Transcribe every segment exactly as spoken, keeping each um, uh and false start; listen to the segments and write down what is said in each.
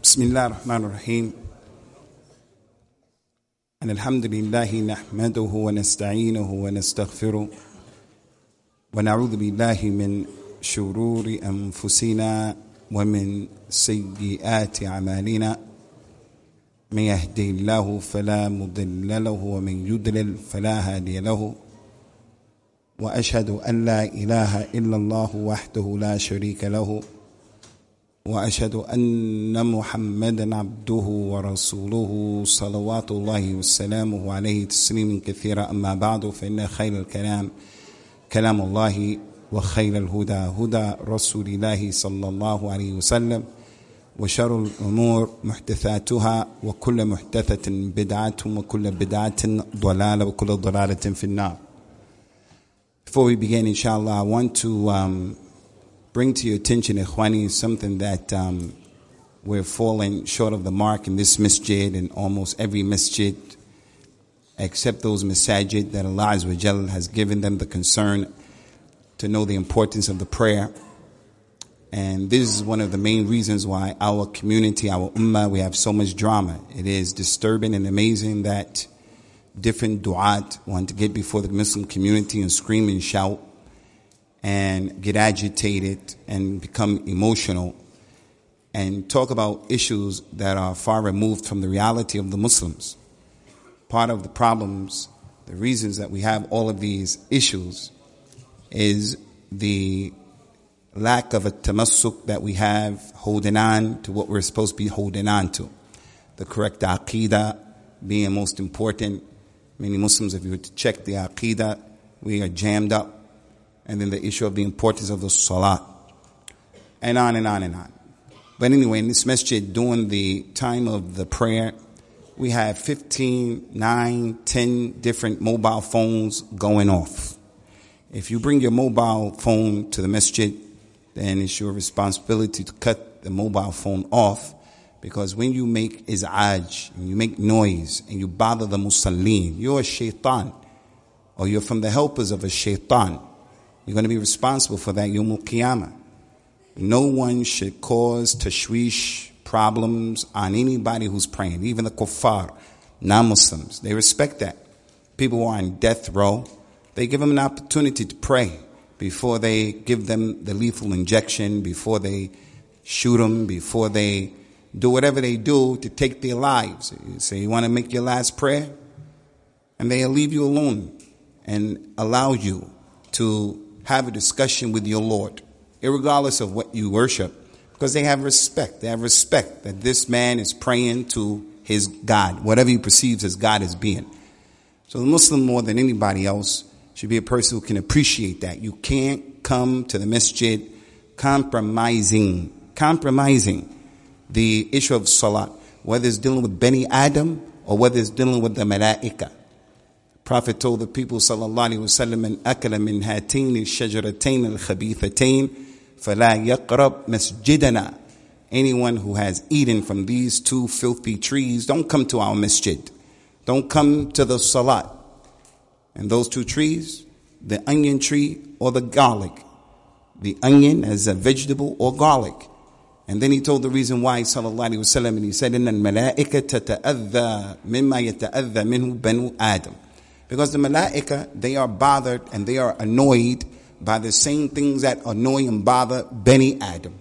بسم الله الرحمن الرحيم أن الحمد لله نحمده ونستعينه ونستغفره ونعوذ بالله من شرور أنفسنا ومن سيئات أعمالنا من يهدي الله فلا مضل له ومن يضلل فلا هادي له وأشهد أن لا إله إلا الله وحده لا شريك له وأشهد أن محمدا عبده ورسوله صلوات الله وسلامه عليه تسليما كثيرا. أما بعد فإن خير الكلام كلام الله وخير الهدى هدى رسول الله صلى الله عليه وسلم وشر الأمور محدثاتها وكل محدثة بدعة وكل بدعة ضلالة وكل ضلالة في النار. Before we begin, inshallah, I want to um, bring to your attention, Ikhwani, something that um, we're falling short of the mark in this masjid and almost every masjid, except those masajid that Allah Azza wa Jal has given them the concern to know the importance of the prayer. And this is one of the main reasons why our community, our ummah, we have so much drama. It is disturbing and amazing that different du'at want to get before the Muslim community and scream and shout and get agitated and become emotional and talk about issues that are far removed from the reality of the Muslims. Part of the problems, the reasons that we have all of these issues is the lack of a tamassuk that we have holding on to what we're supposed to be holding on to. The correct aqeedah being most important. Many Muslims, if you were to check the aqeedah, we are jammed up. And then the issue of the importance of the salah. And on and on and on. But anyway, in this masjid, during the time of the prayer, we have fifteen, nine, ten different mobile phones going off. If you bring your mobile phone to the masjid, then it's your responsibility to cut the mobile phone off. Because when you make iz'aj, and you make noise, and you bother the musallin, you're a shaitan. Or you're from the helpers of a shaitan. You're going to be responsible for that Yawm al-Qiyamah. No one should cause tashwish, problems on anybody who's praying. Even the kuffar, non-Muslims, they respect that. People who are on death row, they give them an opportunity to pray before they give them the lethal injection, before they shoot them, before they do whatever they do to take their lives. You say, you want to make your last prayer? And they'll leave you alone and allow you to have a discussion with your Lord, irregardless of what you worship, because they have respect. They have respect that this man is praying to his God, whatever he perceives as God as being. So the Muslim, more than anybody else, should be a person who can appreciate that. You can't come to the masjid compromising, compromising the issue of salat, whether it's dealing with Bani Adam or whether it's dealing with the Malaika. Prophet told the people, sallallahu alaihi wasallam, "Man akala min hatain al-shajaratain al-khabithatain, fala yaqrab masjidana." Anyone who has eaten from these two filthy trees, don't come to our masjid. Don't come to the salat. And those two trees, the onion tree or the garlic. The onion as a vegetable or garlic. And then he told the reason why, sallallahu alaihi wasallam, and he said, "Inna al-malaika tata'adha mimma yata'adha minhu banu Adam." Because the malaika, they are bothered and they are annoyed by the same things that annoy and bother Bani Adam.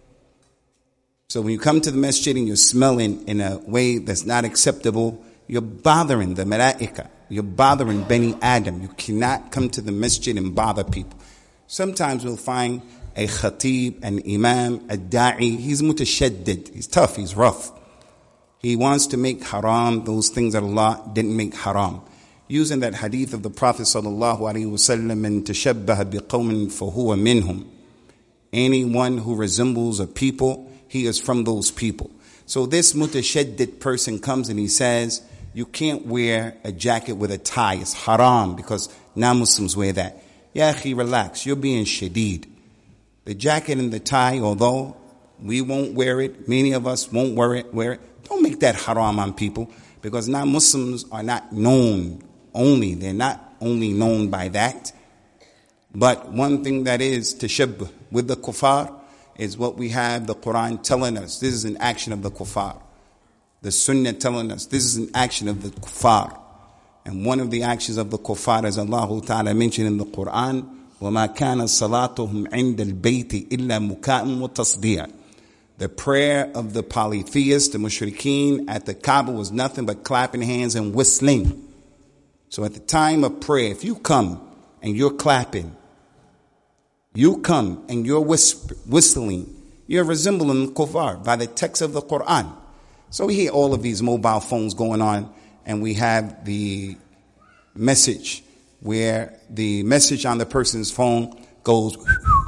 So when you come to the masjid and you're smelling in a way that's not acceptable, you're bothering the malaika. You're bothering Bani Adam. You cannot come to the masjid and bother people. Sometimes we'll find a khatib, an imam, a da'i. He's mutashaddid. He's tough. He's rough. He wants to make haram those things that Allah didn't make haram. Using that hadith of the Prophet sallallahu alaihi wasallam, "Man tashabbaha biqawmin fahuwa minhum." Anyone who resembles a people, he is from those people. So this mutashaddid person comes and he says, you can't wear a jacket with a tie. It's haram because non-Muslims wear that. Ya akhi, relax. You're being shadid. The jacket and the tie, although we won't wear it, many of us won't wear it, wear it. Don't make that haram on people, because non-Muslims are not known only. They're not only known by that. But one thing that is tashabbah with the kuffar is what we have the Quran telling us. This is an action of the kuffar. The Sunnah telling us this is an action of the kuffar. And one of the actions of the kuffar, as Allah Ta'ala mentioned in the Quran, وَمَا كَانَ صَلَاتُهُمْ عِنْدَ الْبَيْتِ إِلَّا مُكَاءٌ وَتَصْدِيًا. The prayer of the polytheists, the mushrikeen at the Kaaba was nothing but clapping hands and whistling. So at the time of prayer, if you come and you're clapping, you come and you're whisper, whistling, you're resembling the kuffar by the text of the Quran. So we hear all of these mobile phones going on, and we have the message where the message on the person's phone goes,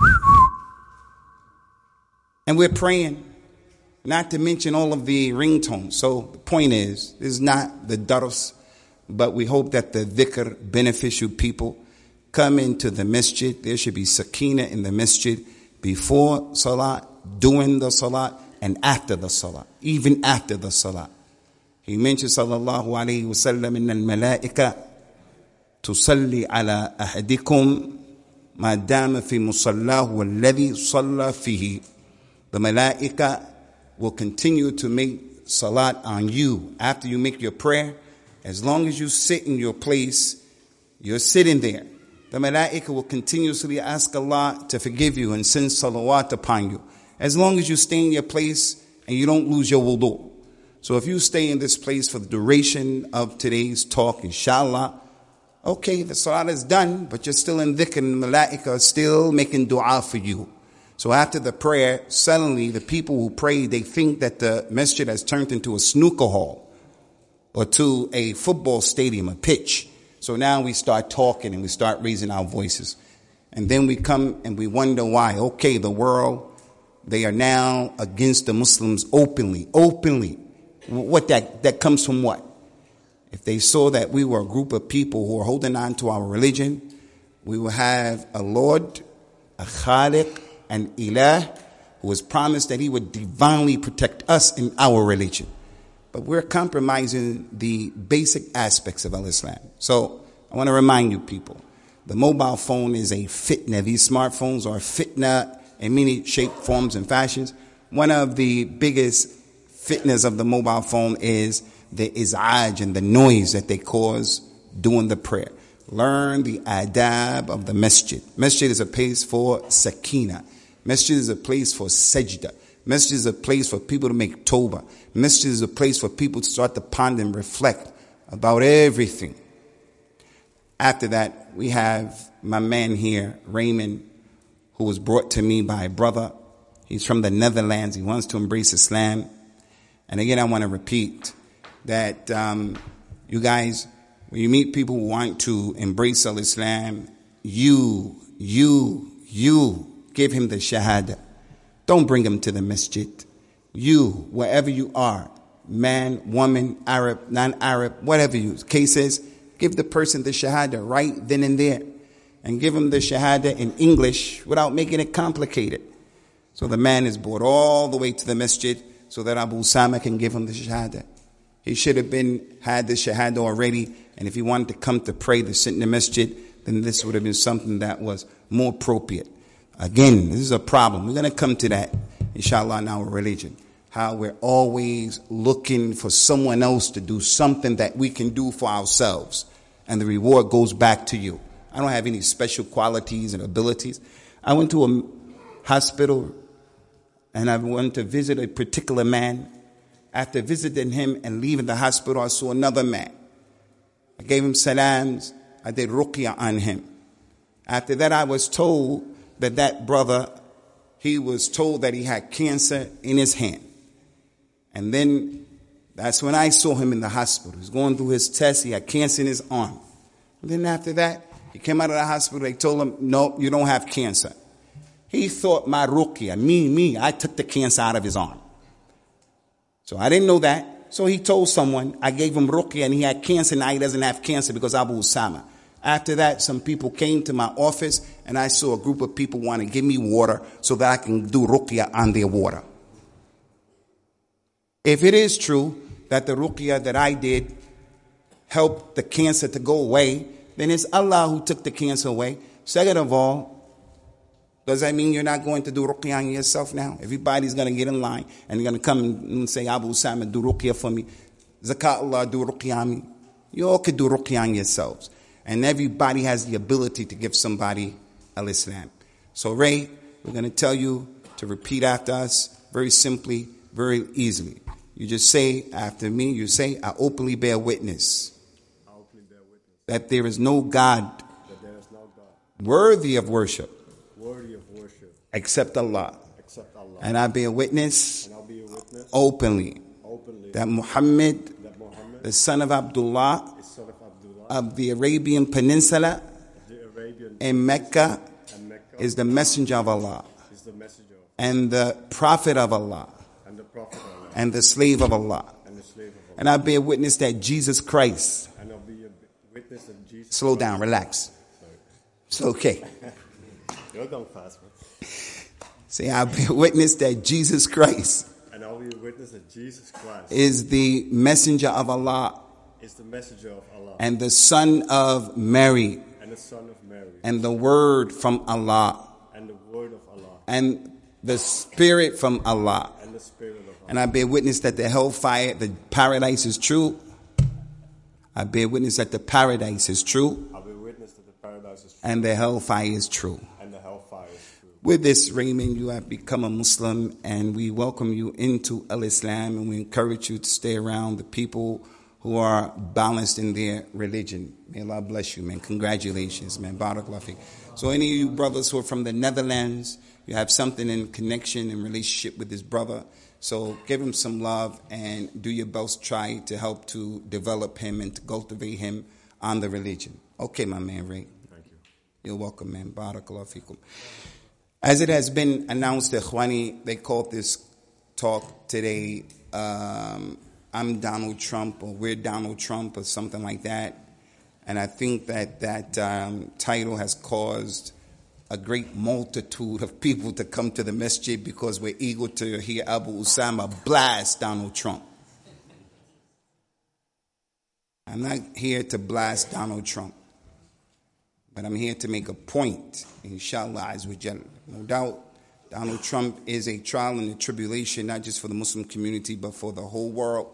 and we're praying, not to mention all of the ringtones. So the point is, this is not the dars, but we hope that the dhikr beneficial people come into the masjid. There should be sakina in the masjid before salat, during the salat, and after the salat, even after the salat. He mentioned sallallahu alayhi wa sallam, inna al-malaika tusalli ala ahadikum ma dama fi musallahu alladhi salla fihi. The malaika will continue to make salat on you after you make your prayer. As long as you sit in your place, you're sitting there. The malaika will continuously ask Allah to forgive you and send salawat upon you. As long as you stay in your place and you don't lose your wudu. So if you stay in this place for the duration of today's talk, inshallah, okay, the salat is done, but you're still in dhikr, and the malaika are still making dua for you. So after the prayer, suddenly the people who pray, they think that the masjid has turned into a snooker hall or to a football stadium, a pitch. So now we start talking and we start raising our voices. And then we come and we wonder why. Okay, the world, they are now against the Muslims openly, openly. What that, that comes from what? If they saw that we were a group of people who are holding on to our religion, we will have a Lord, a Khaliq, an Ilah, who has promised that he would divinely protect us in our religion. But we're compromising the basic aspects of al-Islam. So I want to remind you people, the mobile phone is a fitna. These smartphones are fitna in many shapes, forms, and fashions. One of the biggest fitness of the mobile phone is the iz'aj and the noise that they cause during the prayer. Learn the adab of the masjid. Masjid is a place for sakina. Masjid is a place for sajda. Masjid is a place for people to make tawbah. Masjid is a place for people to start to ponder and reflect about everything. After that, we have my man here, Raymond, who was brought to me by a brother. He's from the Netherlands. He wants to embrace Islam. And again, I want to repeat that um, you guys, when you meet people who want to embrace al-Islam, you, you, you give him the shahada. Don't bring him to the masjid. You, wherever you are, man, woman, Arab, non-Arab, whatever your case is, give the person the shahada right then and there. And give him the shahada in English without making it complicated. So the man is brought all the way to the masjid so that Abu Usama can give him the shahada. He should have been, had the shahada already, and if he wanted to come to pray to sit in the masjid, then this would have been something that was more appropriate. Again, this is a problem. We're going to come to that, inshallah, in our religion. How we're always looking for someone else to do something that we can do for ourselves. And the reward goes back to you. I don't have any special qualities and abilities. I went to a hospital and I went to visit a particular man. After visiting him and leaving the hospital, I saw another man. I gave him salams. I did ruqya on him. After that, I was told that that brother, he was told that he had cancer in his hand. And then that's when I saw him in the hospital. He was going through his test. He had cancer in his arm. And then after that, he came out of the hospital. They told him, no, you don't have cancer. He thought my ruqya, me, me, I took the cancer out of his arm. So I didn't know that. So he told someone, I gave him ruqya and he had cancer. Now he doesn't have cancer because Abu Usama. After that, some people came to my office and I saw a group of people want to give me water so that I can do ruqya on their water. If it is true that the ruqya that I did helped the cancer to go away, then it's Allah who took the cancer away. Second of all, Does that mean you're not going to do ruqya on yourself now? Everybody's going to get in line and you're going to come and say, Abu Usama, do ruqya for me. Zakatullah, do ruqya on me. You all could do ruqya on yourselves. And everybody has the ability to give somebody al-Islam. So Ray, we're going to tell you to repeat after us very simply, very easily. You just say after me, you say, I openly bear witness, I openly bear witness that there is no God, that there is no God worthy of worship, worthy of worship except Allah. except Allah. And I bear witness, And I'll be a witness openly, openly that Muhammad, that Muhammad, the son of Abdullah, the son of Abdullah, of the Arabian Peninsula the Arabian in Mecca, and Mecca, is the messenger of Allah, is the messenger of and the prophet of Allah, and the prophet of Allah, and the slave of Allah. and the slave of Allah. And I bear witness that Jesus Christ, And I'll be a witness that Jesus. slow down, relax. It's okay. You're going fast, man. Say, I bear witness that Jesus Christ And I'll be a witness that Jesus Christ is the messenger of Allah is the messenger of Allah and the son of Mary and the son of Mary and the word from Allah and the word of Allah and the spirit from Allah. and the spirit of Allah. And I bear witness that the hellfire, the paradise is true. I bear witness that the paradise is true I'll be a witness that the paradise is true and the hellfire is true. and the hellfire is true. With this, Raymond, you have become a Muslim, and we welcome you into al-Islam, and we encourage you to stay around the people who are balanced in their religion. May Allah bless you, man. Congratulations, man. Barakallahu feek. So any of you brothers who are from the Netherlands, you have something in connection and relationship with this brother, so give him some love and do your best, try to help to develop him and to cultivate him on the religion. Okay, my man, Ray. Thank you. You're welcome, man. Barakallahu feekum. As it has been announced, Ikhwani, they called this talk today, um, I'm Donald Trump, or we're Donald Trump, or something like that. And I think that that um, title has caused a great multitude of people to come to the masjid because we're eager to hear Abu Usama blast Donald Trump. I'm not here to blast Donald Trump, but I'm here to make a point, inshallah, azza wa jalla. No doubt, Donald Trump is a trial and a tribulation, not just for the Muslim community, but for the whole world.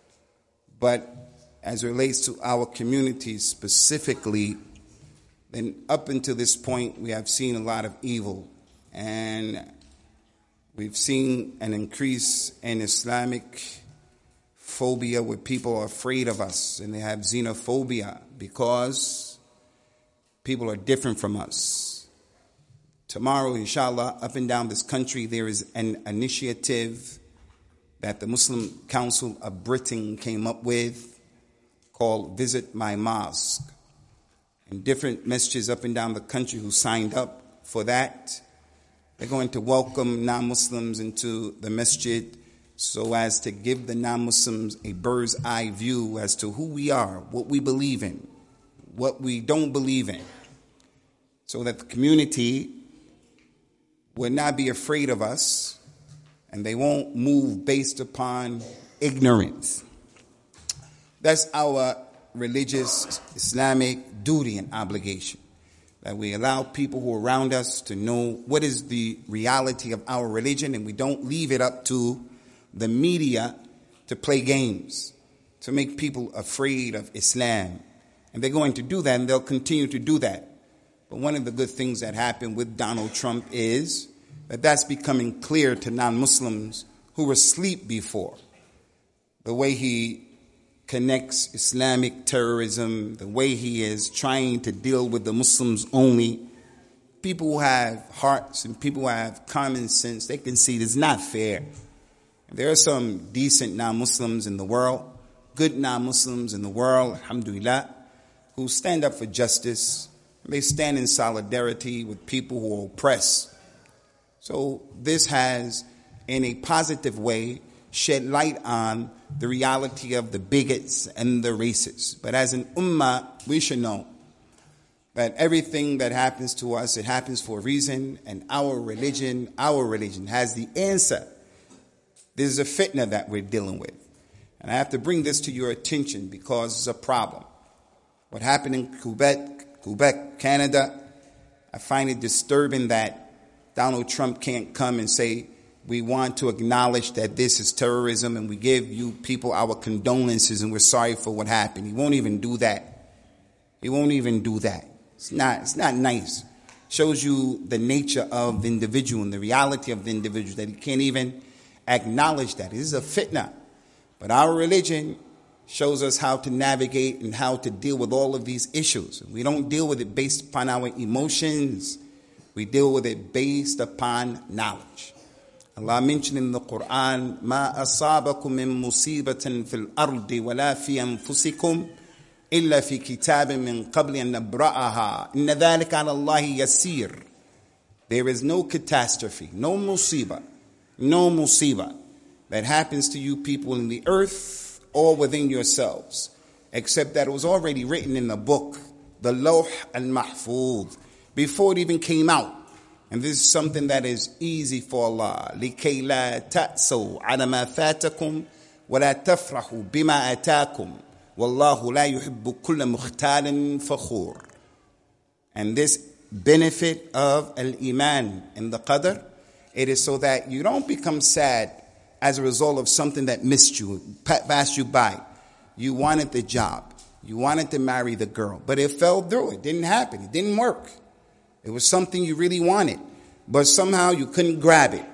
But as it relates to our community specifically, then up until this point, we have seen a lot of evil. And we've seen an increase in Islamic phobia where people are afraid of us, and they have xenophobia because people are different from us. Tomorrow, inshallah, up and down this country, there is an initiative that the Muslim Council of Britain came up with called Visit My Mosque. And different messages up and down the country who signed up for that. They're going to welcome non-Muslims into the masjid so as to give the non-Muslims a bird's eye view as to who we are, what we believe in, what we don't believe in, so that the community will not be afraid of us and they won't move based upon ignorance. That's our religious Islamic duty and obligation, that we allow people who are around us to know what is the reality of our religion, and we don't leave it up to the media to play games, to make people afraid of Islam. And they're going to do that, and they'll continue to do that. But one of the good things that happened with Donald Trump is that that's becoming clear to non-Muslims who were asleep before. The way he connects Islamic terrorism, the way he is trying to deal with the Muslims only. People who have hearts and people who have common sense, they can see it's not fair. There are some decent non-Muslims in the world, good non-Muslims in the world, alhamdulillah, who stand up for justice. They stand in solidarity with people who are oppressed. So this has, in a positive way, shed light on the reality of the bigots and the racists. But as an ummah, we should know that everything that happens to us, it happens for a reason, and our religion, our religion has the answer. This is a fitna that we're dealing with. And I have to bring this to your attention because it's a problem. What happened in Quebec, Quebec, Canada, I find it disturbing that Donald Trump can't come and say, we want to acknowledge that this is terrorism and we give you people our condolences and we're sorry for what happened. He won't even do that. He won't even do that. It's not, it's not nice. Shows you the nature of the individual and the reality of the individual, that he can't even acknowledge that. This is a fitna. But our religion shows us how to navigate and how to deal with all of these issues. We don't deal with it based upon our emotions. We deal with it based upon knowledge. Allah mentioned in the Quran, مَا أَصَابَكُم مِّن مُّصِيبَةٍ فِي الْأَرْضِ وَلَا فِي أَنفُسِكُمْ إِلَّا فِي كِتَابٍ مِّن قَبْلِ أَن نَّبْرَأَهَا إِنَّ ذَلِكَ عَلَى اللَّهِ يَسِيرٌ. There is no catastrophe, no musibah, no musibah that happens to you people in the earth or within yourselves, except that it was already written in the book, the Lawh al-Mahfuz, before it even came out. And this is something that is easy for Allah. لِكَيْ لَا تَأْسَوْا عَلَى مَا فَاتَكُمْ وَلَا تَفْرَحُوا بِمَا أَتَاكُمْ وَاللَّهُ لَا يُحِبُّ كُلَّ مُخْتَالٍ فَخُورٍ. And this benefit of al-Iman in the Qadr, it is so that you don't become sad as a result of something that missed you, passed you by. You wanted the job. You wanted to marry the girl, but it fell through. It didn't happen. It didn't work. It was something you really wanted, but somehow you couldn't grab it.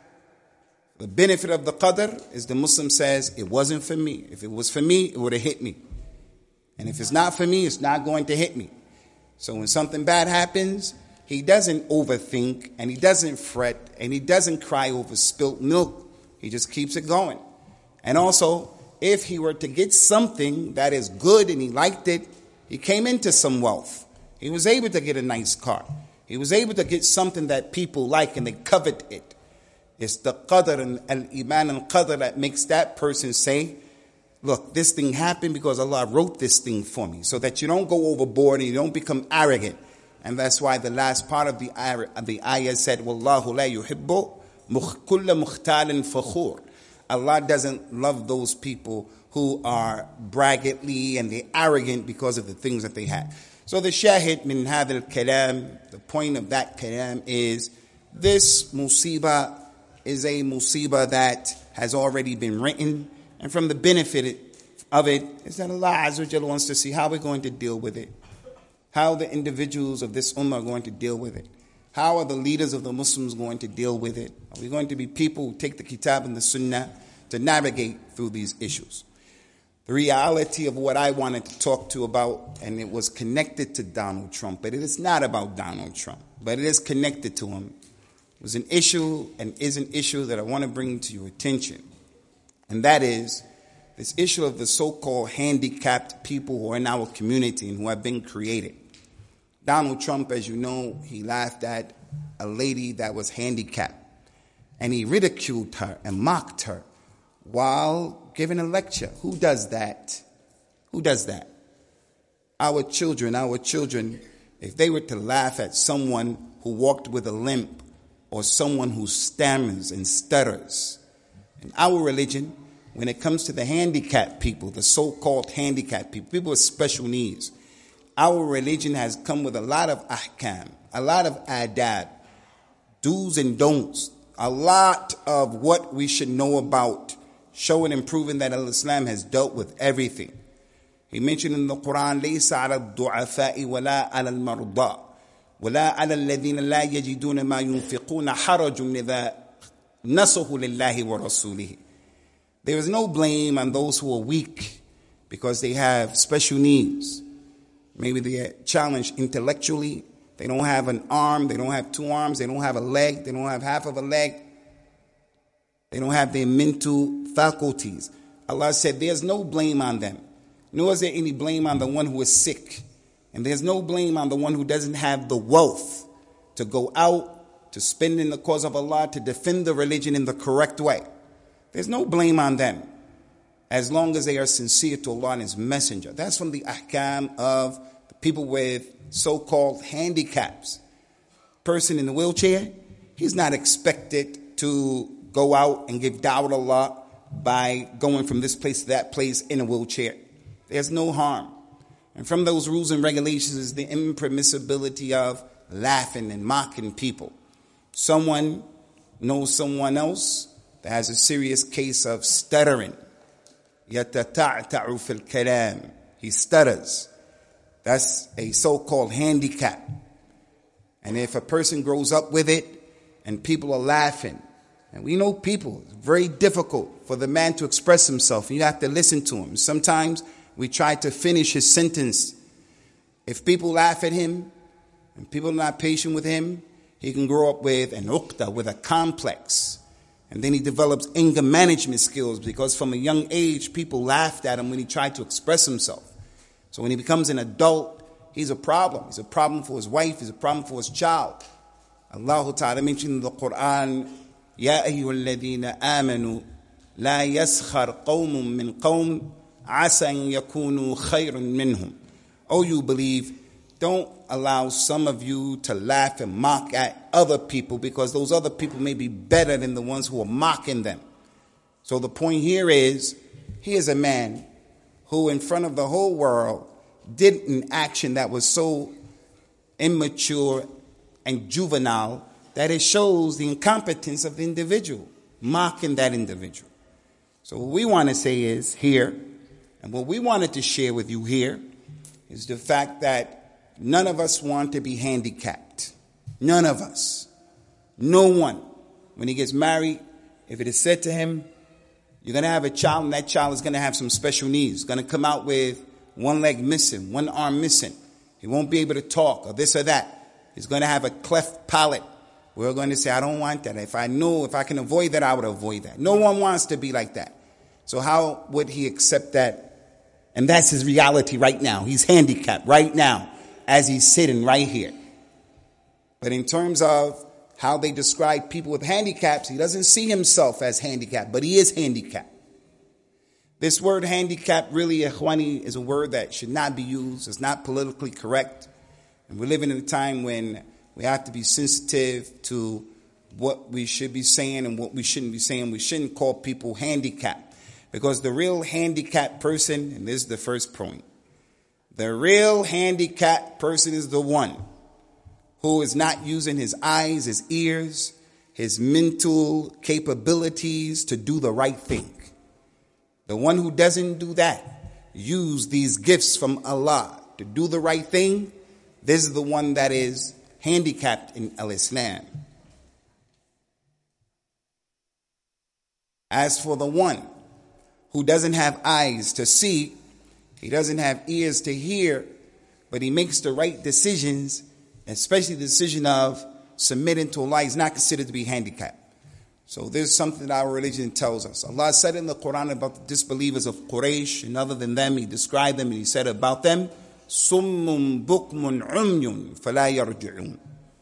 The benefit of the Qadr is the Muslim says, it wasn't for me. If it was for me, it would have hit me. And if it's not for me, it's not going to hit me. So when something bad happens, he doesn't overthink, and he doesn't fret, and he doesn't cry over spilt milk. He just keeps it going. And also, if he were to get something that is good and he liked it, he came into some wealth. He was able to get a nice car. He was able to get something that people like and they covet it. It's the Qadr and al-Iman and Qadr that makes that person say, look, this thing happened because Allah wrote this thing for me, so that you don't go overboard and you don't become arrogant. And that's why the last part of the ayah, the ayah said, Wallahu la yuhibbu kulla mukhtalin fakhur. Allah doesn't love those people who are braggartly and they're arrogant because of the things that they have. So the shahid min hadha al-kalam, the point of that kalam is, this musibah is a musibah that has already been written, and from the benefit of it is that Allah Azza wa Jalla wants to see how we're going to deal with it, how the individuals of this ummah are going to deal with it, how are the leaders of the Muslims going to deal with it. Are we going to be people who take the kitab and the sunnah to navigate through these issues? The reality of what I wanted to talk to about, and it was connected to Donald Trump, but it is not about Donald Trump, but it is connected to him, it was an issue and is an issue that I want to bring to your attention. And that is this issue of the so-called handicapped people who are in our community and who have been created. Donald Trump, as you know, he laughed at a lady that was handicapped, and he ridiculed her and mocked her while giving a lecture. Who does that? Who does that? Our children, our children, if they were to laugh at someone who walked with a limp or someone who stammers and stutters. In our religion, when it comes to the handicapped people, the so-called handicapped people, people with special needs, our religion has come with a lot of ahkam, a lot of adab, do's and don'ts, a lot of what we should know about, showing and proving that Islam has dealt with everything. He mentioned in the Quran, لَيْسَ عَلَى الضُّعَفَاءِ وَلَا عَلَى الْمَرْضَى وَلَا عَلَى الَّذِينَ لَا يَجِدُونَ مَا يُنْفِقُونَ حَرَجٌ إِذَا نَصَحُوا لِلَّهِ وَرَسُولِهِ. There is no blame on those who are weak because they have special needs. Maybe they are challenged intellectually. They don't have an arm. They don't have two arms. They don't have a leg. They don't have half of a leg. They don't have their mental faculties. Allah said there's no blame on them. Nor is there any blame on the one who is sick. And there's no blame on the one who doesn't have the wealth to go out, to spend in the cause of Allah, to defend the religion in the correct way. There's no blame on them as long as they are sincere to Allah and His Messenger. That's from the ahkam of the people with so-called handicaps. Person in the wheelchair, he's not expected to go out and give da'wah to Allah by going from this place to that place in a wheelchair. There's no harm. And from those rules and regulations is the impermissibility of laughing and mocking people. Someone knows someone else that has a serious case of stuttering. يَتَتَعْتَعُ فِي الْكَلَامِ. He stutters. That's a so-called handicap. And if a person grows up with it and people are laughing, and we know people, it's very difficult for the man to express himself. You have to listen to him. Sometimes we try to finish his sentence. If people laugh at him and people are not patient with him, he can grow up with an uqda, with a complex. And then he develops anger management skills because from a young age, people laughed at him when he tried to express himself. So when he becomes an adult, he's a problem. He's a problem for his wife. He's a problem for his child. Allah Ta'ala mentioned in the Quran, يَا أَيُّهَا الَّذِينَ آمَنُوا لَا يَسْخَرْ قَوْمٌ مِّنْ قَوْمٍ عَسَى أَن يَكُونُوا خَيْرًا مِّنْهُمْ. Oh, you believe, don't allow some of you to laugh and mock at other people because those other people may be better than the ones who are mocking them. So the point here is, here's a man who in front of the whole world did an action that was so immature and juvenile that it shows the incompetence of the individual, mocking that individual. So what we want to say is here, and what we wanted to share with you here, is the fact that none of us want to be handicapped. None of us. No one. When he gets married, if it is said to him, you're going to have a child, and that child is going to have some special needs. Going to come out with one leg missing, one arm missing. He won't be able to talk or this or that. He's going to have a cleft palate. We're going to say, I don't want that. If I know, if I can avoid that, I would avoid that. No one wants to be like that. So how would he accept that? And that's his reality right now. He's handicapped right now as he's sitting right here. But in terms of how they describe people with handicaps, he doesn't see himself as handicapped, but he is handicapped. This word handicap really, ikhwani, is a word that should not be used. It's not politically correct. And we're living in a time when we have to be sensitive to what we should be saying and what we shouldn't be saying. We shouldn't call people handicapped because the real handicapped person, and this is the first point, the real handicapped person is the one who is not using his eyes, his ears, his mental capabilities to do the right thing. The one who doesn't do that, use these gifts from Allah to do the right thing, this is the one that is handicapped in al-Islam. As for the one who doesn't have eyes to see, he doesn't have ears to hear, but he makes the right decisions, especially the decision of submitting to Allah, is not considered to be handicapped. So there's something that our religion tells us. Allah said in the Quran about the disbelievers of Quraysh, and other than them, He described them and He said about them, Summun bukmun umyun fala yarji'un.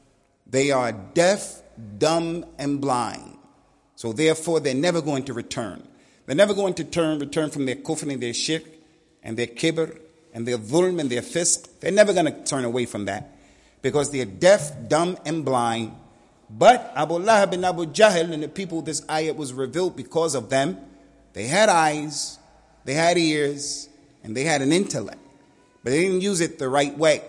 They are deaf, dumb, and blind. So therefore, they're never going to return. They're never going to turn, return from their kufr and their shirk and their kibr and their dhulm and their fisq. They're never going to turn away from that because they're deaf, dumb, and blind. But Abu Lahab and Abu Jahl and the people this ayat was revealed because of them, they had eyes, they had ears, and they had an intellect. But they didn't use it the right way.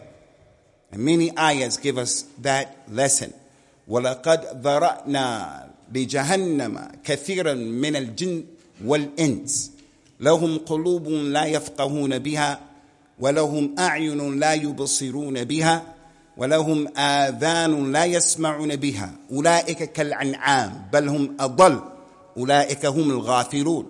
And many ayats give us that lesson. وَلَقَدْ ذَرَأْنَا لِجَهَنَّمَ كَثِيرًا مِنَ الْجِنِّ وَالْإِنسِ لَهُمْ قُلُوبٌ لَا يَفْقَهُونَ بِهَا وَلَهُمْ أَعْيُنٌ لَا يُبْصِرُونَ بِهَا وَلَهُمْ آذَانٌ لَا يَسْمَعُونَ بِهَا أُولَئِكَ كَالْأَنْعَامِ بَلْ هُمْ أَضَلُّ أُولَئِكَ هُمُ الْغَافِلُونَ.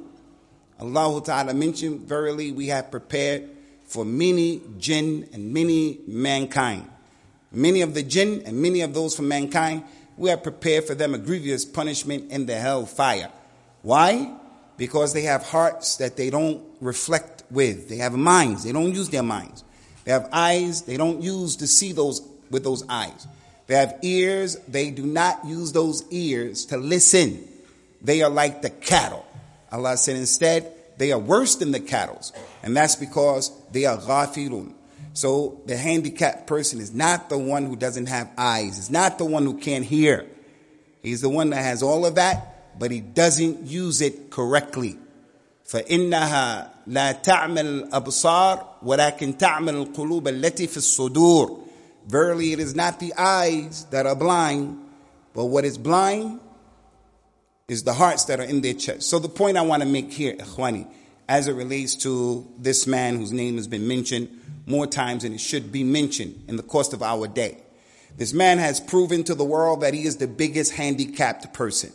Allah Ta'ala mentioned, verily we have prepared for many jinn and many mankind. Many of the jinn and many of those from mankind, we have prepared for them a grievous punishment in the hell fire. Why? Because they have hearts that they don't reflect with. They have minds. They don't use their minds. They have eyes. They don't use to see those with those eyes. They have ears. They do not use those ears to listen. They are like the cattle. Allah said instead, they are worse than the cattle. And that's because they are ghafirun. So the handicapped person is not the one who doesn't have eyes. It's not the one who can't hear. He's the one that has all of that, but he doesn't use it correctly. فَإِنَّهَا لَا تَعْمَلُ الْأَبْصَارِ وَلَكِنْ تَعْمَلُ الْقُلُوبَ الَّتِي فِي الصُّدُورِ. Verily, it is not the eyes that are blind, But what is blind is the hearts that are in their chest. So the point I want to make here, Ikhwani, as it relates to this man whose name has been mentioned more times than it should be mentioned in the course of our day. This man has proven to the world that he is the biggest handicapped person.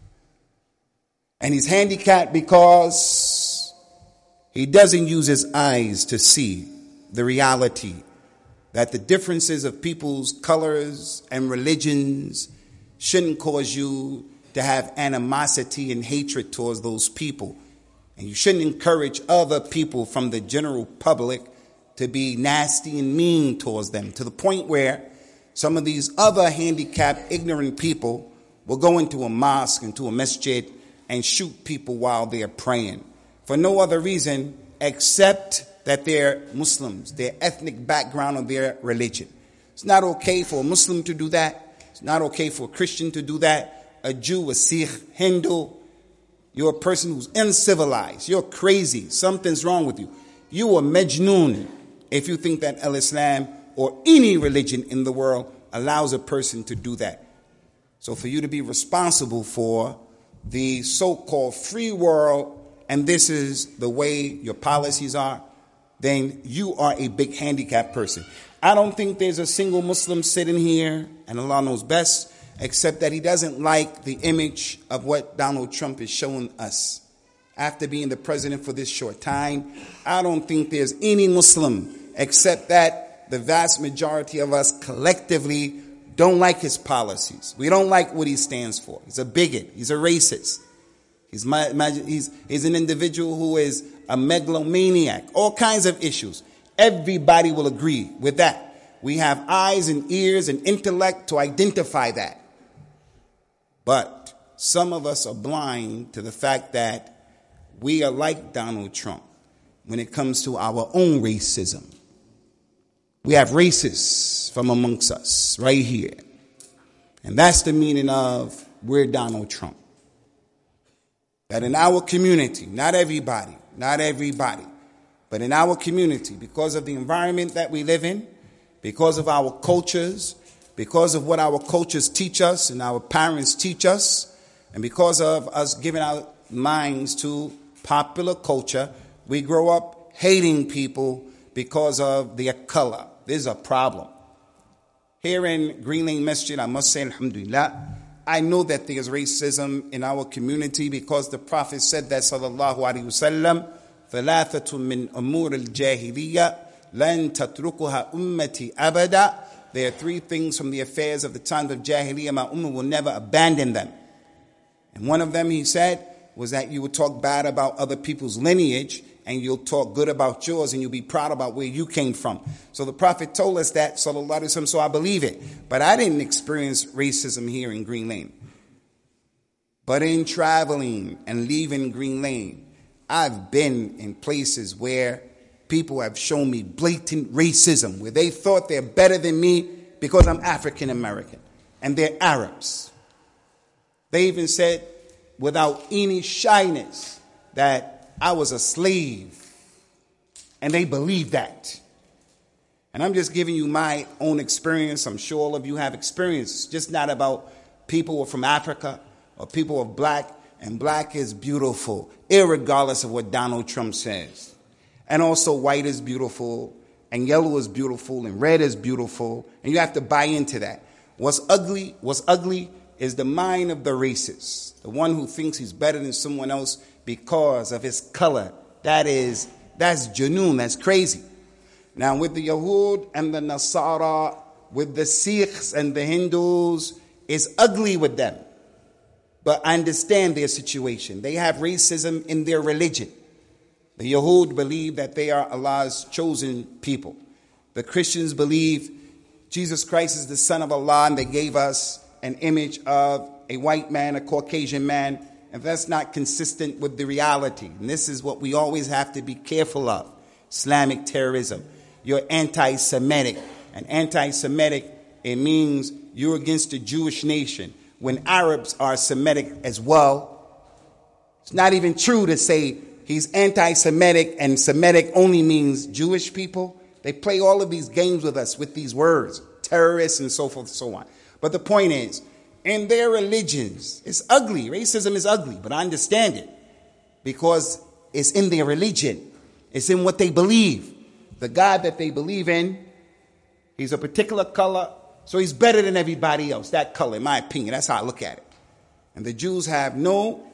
And he's handicapped because he doesn't use his eyes to see the reality that the differences of people's colors and religions shouldn't cause you to have animosity and hatred towards those people. And you shouldn't encourage other people from the general public to be nasty and mean towards them, to the point where some of these other handicapped, ignorant people will go into a mosque, into a masjid, and shoot people while they're praying for no other reason except that they're Muslims, their ethnic background or their religion. It's not okay for a Muslim to do that. It's not okay for a Christian to do that. A Jew, a Sikh, Hindu. You're a person who's uncivilized. You're crazy. Something's wrong with you. You are Majnoon if you think that Al-Islam or any religion in the world allows a person to do that. So for you to be responsible for the so-called free world, and this is the way your policies are, then you are a big handicapped person. I don't think there's a single Muslim sitting here, and Allah knows best, except that he doesn't like the image of what Donald Trump is showing us. After being the president for this short time, I don't think there's any Muslim, except that the vast majority of us collectively don't like his policies. We don't like what he stands for. He's a bigot. He's a racist. He's, my, my, he's, he's an individual who is a megalomaniac. All kinds of issues. Everybody will agree with that. We have eyes and ears and intellect to identify that. But some of us are blind to the fact that we are like Donald Trump when it comes to our own racism. We have racists from amongst us right here. And that's the meaning of we're Donald Trump. That in our community, not everybody, not everybody, but in our community, because of the environment that we live in, because of our cultures, because of what our cultures teach us and our parents teach us, and because of us giving our minds to popular culture, we grow up hating people because of their color. This is a problem. Here in Green Lane Masjid, I must say, alhamdulillah, I know that there's racism in our community because the Prophet said that, sallallahu alayhi wasallam, ثَلَاثَةٌ مِّنْ أُمُورِ الْجَاهِلِيَّةِ لَن تَتْرُكُهَا أُمَّتِي أَبَدًا. There are three things from the affairs of the times of Jahiliyyah, my ummah will never abandon them. And one of them, he said, was that you would talk bad about other people's lineage and you'll talk good about yours and you'll be proud about where you came from. So the Prophet told us that, sallallahu alaihi wasallam, so I believe it. But I didn't experience racism here in Green Lane. But in traveling and leaving Green Lane, I've been in places where people have shown me blatant racism, where they thought they're better than me because I'm African American and they're Arabs. They even said, without any shyness, that I was a slave. And they believe that. And I'm just giving you my own experience. I'm sure all of you have experience. It's just not about people who are from Africa or people of black. And black is beautiful, irregardless of what Donald Trump says. And also white is beautiful, and yellow is beautiful, and red is beautiful. And you have to buy into that. What's ugly, what's ugly is the mind of the racist, the one who thinks he's better than someone else because of his color. That is, that's Junoon, that's crazy. Now with the Yahud and the Nasara, with the Sikhs and the Hindus, it's ugly with them. But I understand their situation. They have racism in their religion. The Yahud believe that they are Allah's chosen people. The Christians believe Jesus Christ is the Son of Allah and they gave us an image of a white man, a Caucasian man, and that's not consistent with the reality. And this is what we always have to be careful of. Islamic terrorism. You're anti-Semitic. And anti-Semitic, it means you're against the Jewish nation. When Arabs are Semitic as well, it's not even true to say he's anti-Semitic and Semitic only means Jewish people. They play all of these games with us with these words, terrorists and so forth and so on. But the point is, in their religions. It's ugly. Racism is ugly, but I understand it because it's in their religion. It's in what they believe. The God that they believe in, he's a particular color, so he's better than everybody else. That color, in my opinion, that's how I look at it. And the Jews have no,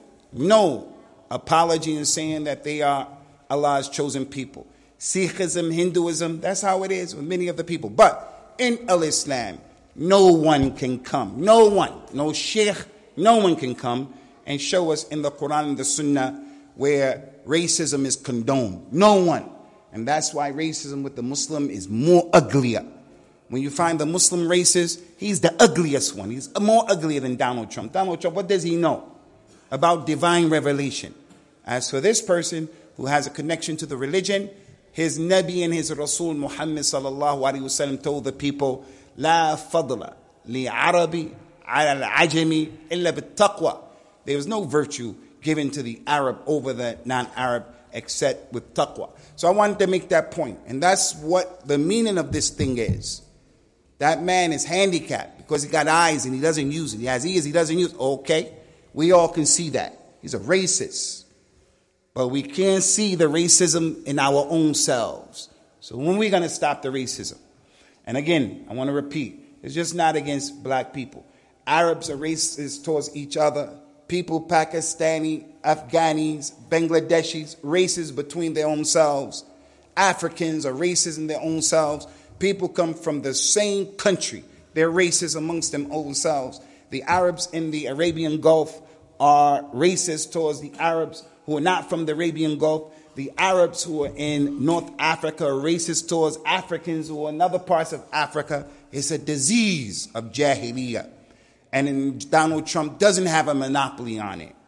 no apology in saying that they are Allah's chosen people. Sikhism, Hinduism, that's how it is with many of the people. But in Al-Islam, no one can come. No one, no sheikh, no one can come and show us in the Quran and the Sunnah where racism is condoned. No one. And that's why racism with the Muslim is more uglier. When you find the Muslim racist, he's the ugliest one. He's more uglier than Donald Trump. Donald Trump, what does he know about divine revelation? As for this person who has a connection to the religion, his Nabi and his Rasul Muhammad sallallahu alaihi wasallam told the people, La fadla li Arabi ala al-ajami illa bit-taqwa. There is no virtue given to the Arab over the non-Arab except with taqwa. So I wanted to make that point. And that's what the meaning of this thing is. That man is handicapped because he got eyes and he doesn't use it. He has ears, he doesn't use it. Okay, we all can see that. He's a racist. But we can't see the racism in our own selves. So when are we going to stop the racism? And again, I want to repeat, it's just not against black people. Arabs are racist towards each other. People, Pakistani, Afghanis, Bangladeshis, racist between their own selves. Africans are racist in their own selves. People come from the same country. They're racist amongst them own selves. The Arabs in the Arabian Gulf are racist towards the Arabs who are not from the Arabian Gulf. The Arabs who are in North Africa are racist towards Africans who are in other parts of Africa. It's a disease of Jahiliyyah. And in Donald Trump doesn't have a monopoly on it.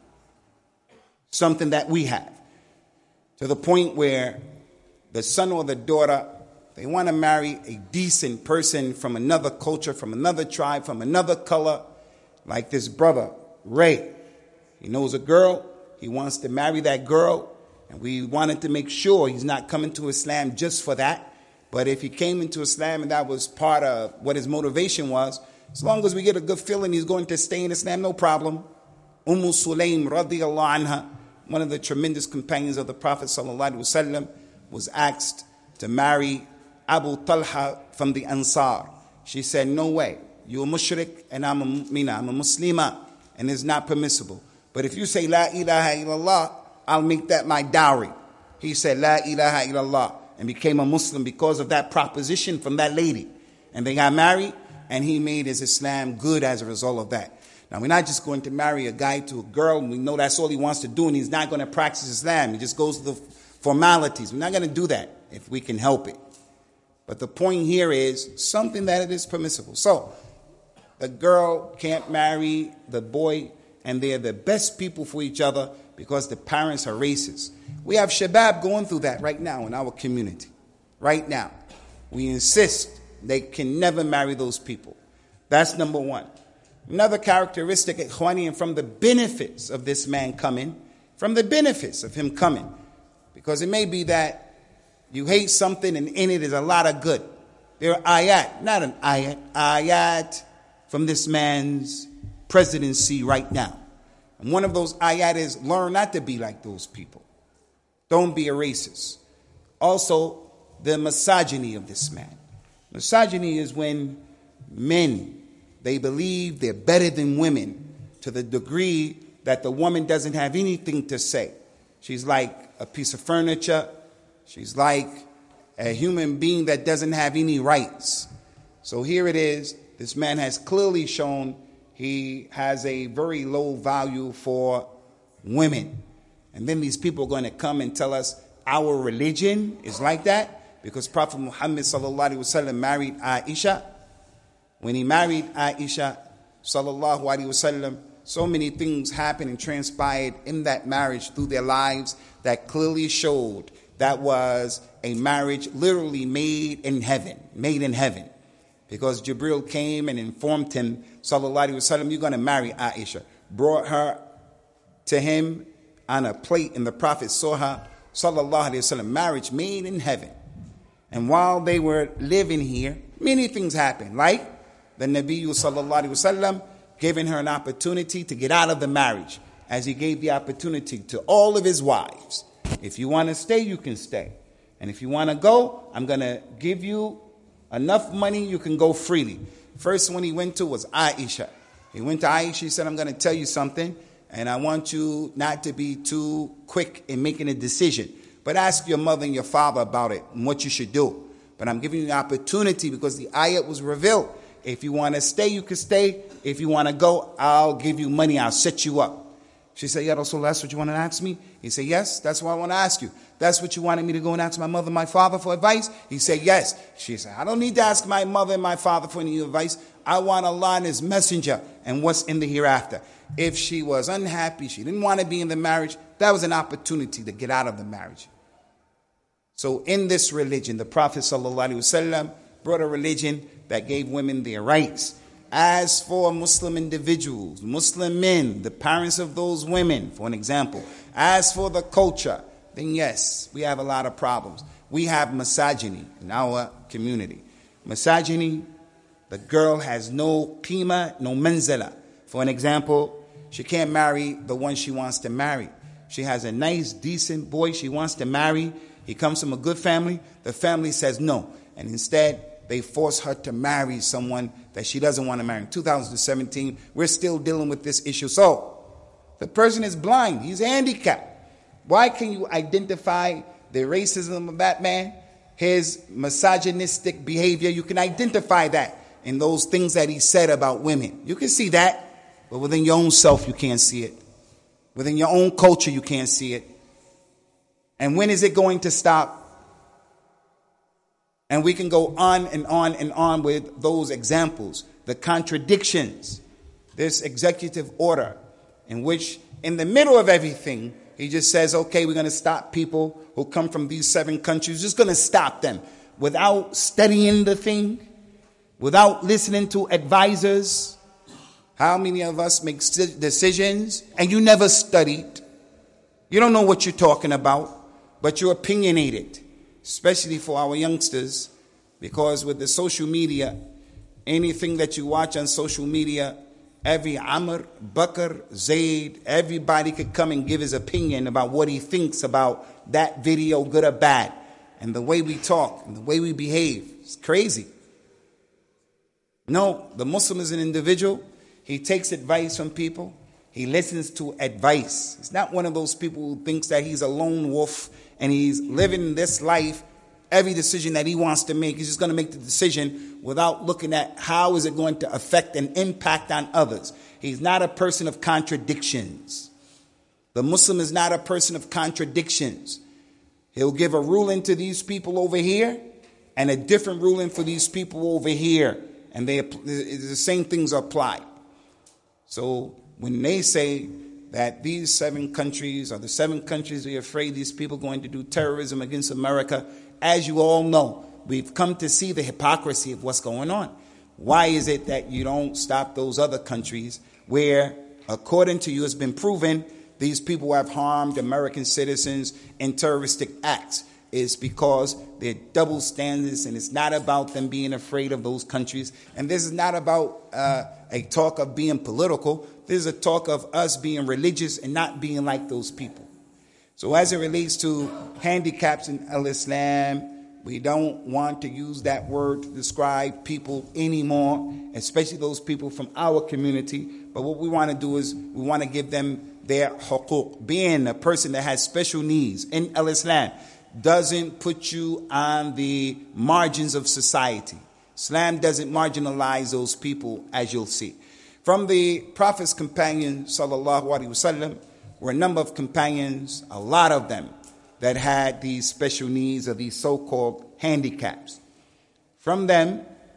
Something that we have. To the point where the son or the daughter, they want to marry a decent person from another culture, from another tribe, from another color. Like this brother, Ray. He knows a girl. He wants to marry that girl. And we wanted to make sure he's not coming to Islam just for that. But if he came into Islam and that was part of what his motivation was, as long as we get a good feeling he's going to stay in Islam, no problem. Umm Sulaim radiyallahu anha, one of the tremendous companions of the Prophet sallallahu alaihi wasallam, was asked to marry Abu Talha from the Ansar. She said, no way. You're a mushrik and I'm a mu'mina. I'm a Muslimah. And it's not permissible. But if you say La ilaha illallah, I'll make that my dowry. He said La ilaha illallah and became a Muslim because of that proposition from that lady. And they got married. And he made his Islam good as a result of that. Now, we're not just going to marry a guy to a girl, and we know that's all he wants to do, and he's not going to practice Islam. He just goes to the formalities. We're not going to do that if we can help it. But the point here is something that it is permissible. So, the girl can't marry the boy, and they're the best people for each other because the parents are racist. We have Shabab going through that right now in our community. Right now. We insist they can never marry those people. That's number one. Another characteristic, Ikhwani, and from the benefits of this man coming, from the benefits of him coming, because it may be that you hate something and in it is a lot of good. There are ayat, not an ayat, ayat from this man's presidency right now. And one of those ayat is learn not to be like those people. Don't be a racist. Also, the misogyny of this man. Misogyny is when men, they believe they're better than women to the degree that the woman doesn't have anything to say. She's like a piece of furniture. She's like a human being that doesn't have any rights. So here it is. This man has clearly shown he has a very low value for women. And then these people are going to come and tell us our religion is like that. Because Prophet Muhammad sallallahu alaihi wasallam married Aisha. When he married Aisha sallallahu alaihi wasallam, so many things happened and transpired in that marriage through their lives that clearly showed that was a marriage literally made in heaven, made in heaven. Because Jibril came and informed him, sallallahu alaihi wasallam, you're going to marry Aisha. Brought her to him on a plate, and the Prophet saw her, sallallahu alaihi wasallam, marriage made in heaven. And while they were living here, many things happened. Like the Nabi sallallahu alaihi wasallam giving her an opportunity to get out of the marriage, as he gave the opportunity to all of his wives. If you want to stay, you can stay. And if you want to go, I'm going to give you enough money you can go freely. First one he went to was Aisha. He went to Aisha, he said, I'm going to tell you something, and I want you not to be too quick in making a decision. But ask your mother and your father about it and what you should do. But I'm giving you the opportunity because the ayat was revealed. If you want to stay, you can stay. If you want to go, I'll give you money. I'll set you up. She said, yeah, Rasulullah, that's what you want to ask me? He said, yes, that's what I want to ask you. That's what you wanted me to go and ask my mother and my father for advice? He said, yes. She said, I don't need to ask my mother and my father for any advice. I want Allah and His messenger and what's in the hereafter. If she was unhappy, she didn't want to be in the marriage, that was an opportunity to get out of the marriage. So in this religion, the Prophet ﷺ brought a religion that gave women their rights. As for Muslim individuals, Muslim men, the parents of those women, for an example, as for the culture, then yes, we have a lot of problems. We have misogyny in our community. Misogyny, the girl has no qima, no manzala. For an example, she can't marry the one she wants to marry. She has a nice, decent boy she wants to marry. He comes from a good family. The family says no. And instead, they force her to marry someone that she doesn't want to marry. In two thousand seventeen, we're still dealing with this issue. So, the person is blind. He's handicapped. Why can you identify the racism of that man, his misogynistic behavior? You can identify that in those things that he said about women. You can see that, but within your own self, you can't see it. Within your own culture, you can't see it. And when is it going to stop? And we can go on and on and on with those examples, the contradictions, this executive order in which in the middle of everything, he just says, okay, we're going to stop people who come from these seven countries, just going to stop them without studying the thing, without listening to advisors. How many of us make decisions and you never studied? You don't know what you're talking about, but you're opinionated. Especially for our youngsters, because with the social media, anything that you watch on social media, every Amr, Bakr, Zayd, everybody could come and give his opinion about what he thinks about that video, good or bad. And the way we talk, and the way we behave, it's crazy. No, the Muslim is an individual. He takes advice from people. He listens to advice. He's not one of those people who thinks that he's a lone wolf and he's living this life. Every decision that he wants to make, he's just going to make the decision without looking at how is it going to affect and impact on others. He's not a person of contradictions. The Muslim is not a person of contradictions. He'll give a ruling to these people over here and a different ruling for these people over here. And they, the same things apply. So when they say that these seven countries are the seven countries we're afraid these people are going to do terrorism against America, as you all know, we've come to see the hypocrisy of what's going on. Why is it that you don't stop those other countries where, according to you, it's been proven these people have harmed American citizens in terroristic acts? It's because they're double standards, and it's not about them being afraid of those countries. And this is not about uh, a talk of being political. This is a talk of us being religious and not being like those people. So as it relates to handicaps in Al-Islam, we don't want to use that word to describe people anymore, especially those people from our community. But what we want to do is we want to give them their huquq. Being a person that has special needs in Al-Islam doesn't put you on the margins of society. Islam doesn't marginalize those people, as you'll see. From the Prophet's companions, sallallahu alaihi wasallam, were a number of companions, a lot of them, that had these special needs or these so-called handicaps. From them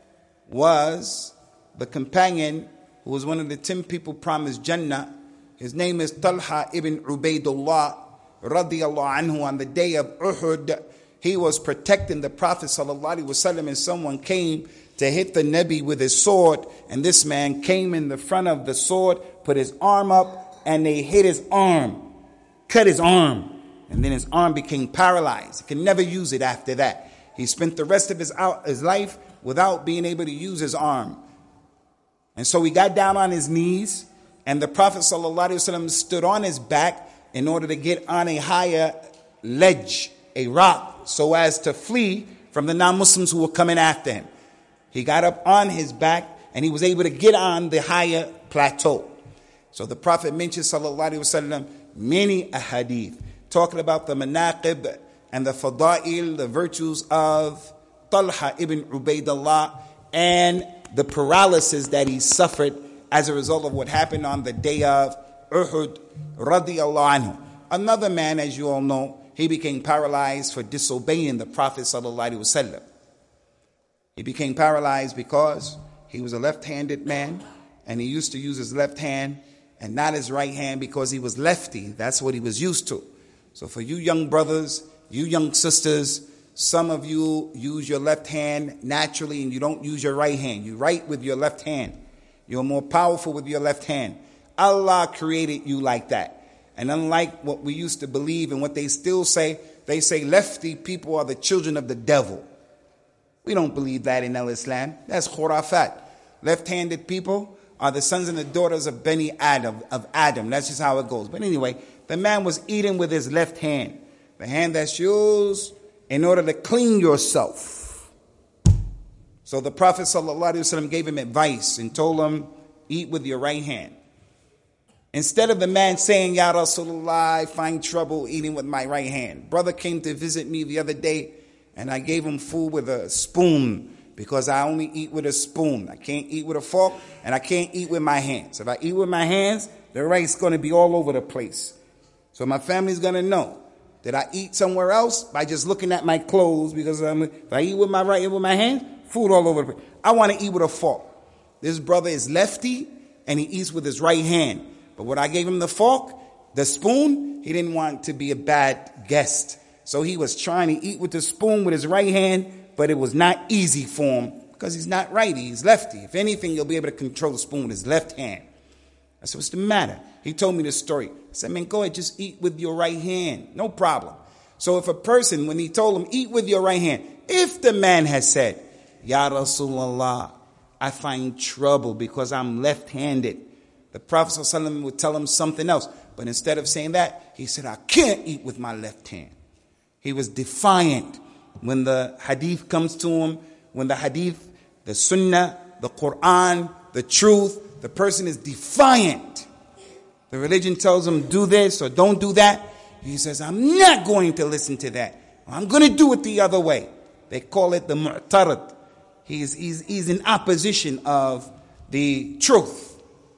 was the companion who was one of the ten people promised Jannah. His name is Talha ibn Ubaidullah, radiyallahu anhu. On the day of Uhud, he was protecting the Prophet sallallahu alaihi wasallam, and someone came to hit the Nabi with his sword, and this man came in the front of the sword, put his arm up, and they hit his arm, cut his arm, and then his arm became paralyzed. He could never use it after that. He spent the rest of his, out, his life without being able to use his arm. And so he got down on his knees, and the Prophet ﷺ stood on his back in order to get on a higher ledge, a rock, so as to flee from the non-Muslims who were coming after him. He got up on his back, and he was able to get on the higher plateau. So the Prophet mentioned, sallallahu alaihi wasallam, many ahadith talking about the manaqib and the fada'il, the virtues of Talha ibn Ubaidullah, and the paralysis that he suffered as a result of what happened on the day of Uhud, radiyallahu anhu. Another man, as you all know, he became paralyzed for disobeying the Prophet sallallahu alaihi wasallam. He became paralyzed because he was a left-handed man, and he used to use his left hand and not his right hand because he was lefty. That's what he was used to. So for you young brothers, you young sisters, some of you use your left hand naturally and you don't use your right hand. You write with your left hand. You're more powerful with your left hand. Allah created you like that. And unlike what we used to believe and what they still say, they say lefty people are the children of the devil. We don't believe that in Al-Islam. That's khurafat. Left-handed people are the sons and the daughters of Bani Adam, of Adam. That's just how it goes. But anyway, the man was eating with his left hand, the hand that's used in order to clean yourself. So the Prophet ﷺ gave him advice and told him, eat with your right hand. Instead of the man saying, Ya Rasulullah, I find trouble eating with my right hand. Brother came to visit me the other day, and I gave him food with a spoon because I only eat with a spoon. I can't eat with a fork, and I can't eat with my hands. If I eat with my hands, the rice is going to be all over the place. So my family's going to know that I eat somewhere else by just looking at my clothes, because I'm, if I eat with my right hand with my hands, food all over the place. I want to eat with a fork. This brother is lefty, and he eats with his right hand. But when I gave him the fork, the spoon, he didn't want to be a bad guest. So he was trying to eat with the spoon with his right hand, but it was not easy for him because he's not righty, he's lefty. If anything, he'll be able to control the spoon with his left hand. I said, what's the matter? He told me the story. I said, man, go ahead, just eat with your right hand. No problem. So if a person, when he told him, eat with your right hand, if the man has said, Ya Rasulullah, I find trouble because I'm left-handed, the Prophet ﷺ would tell him something else. But instead of saying that, he said, I can't eat with my left hand. He was defiant. When the hadith comes to him, when the hadith, the sunnah, the Quran, the truth, the person is defiant. The religion tells him, do this or don't do that. He says, I'm not going to listen to that. I'm going to do it the other way. They call it the mu'tarad. He's, he's, he's in opposition of the truth.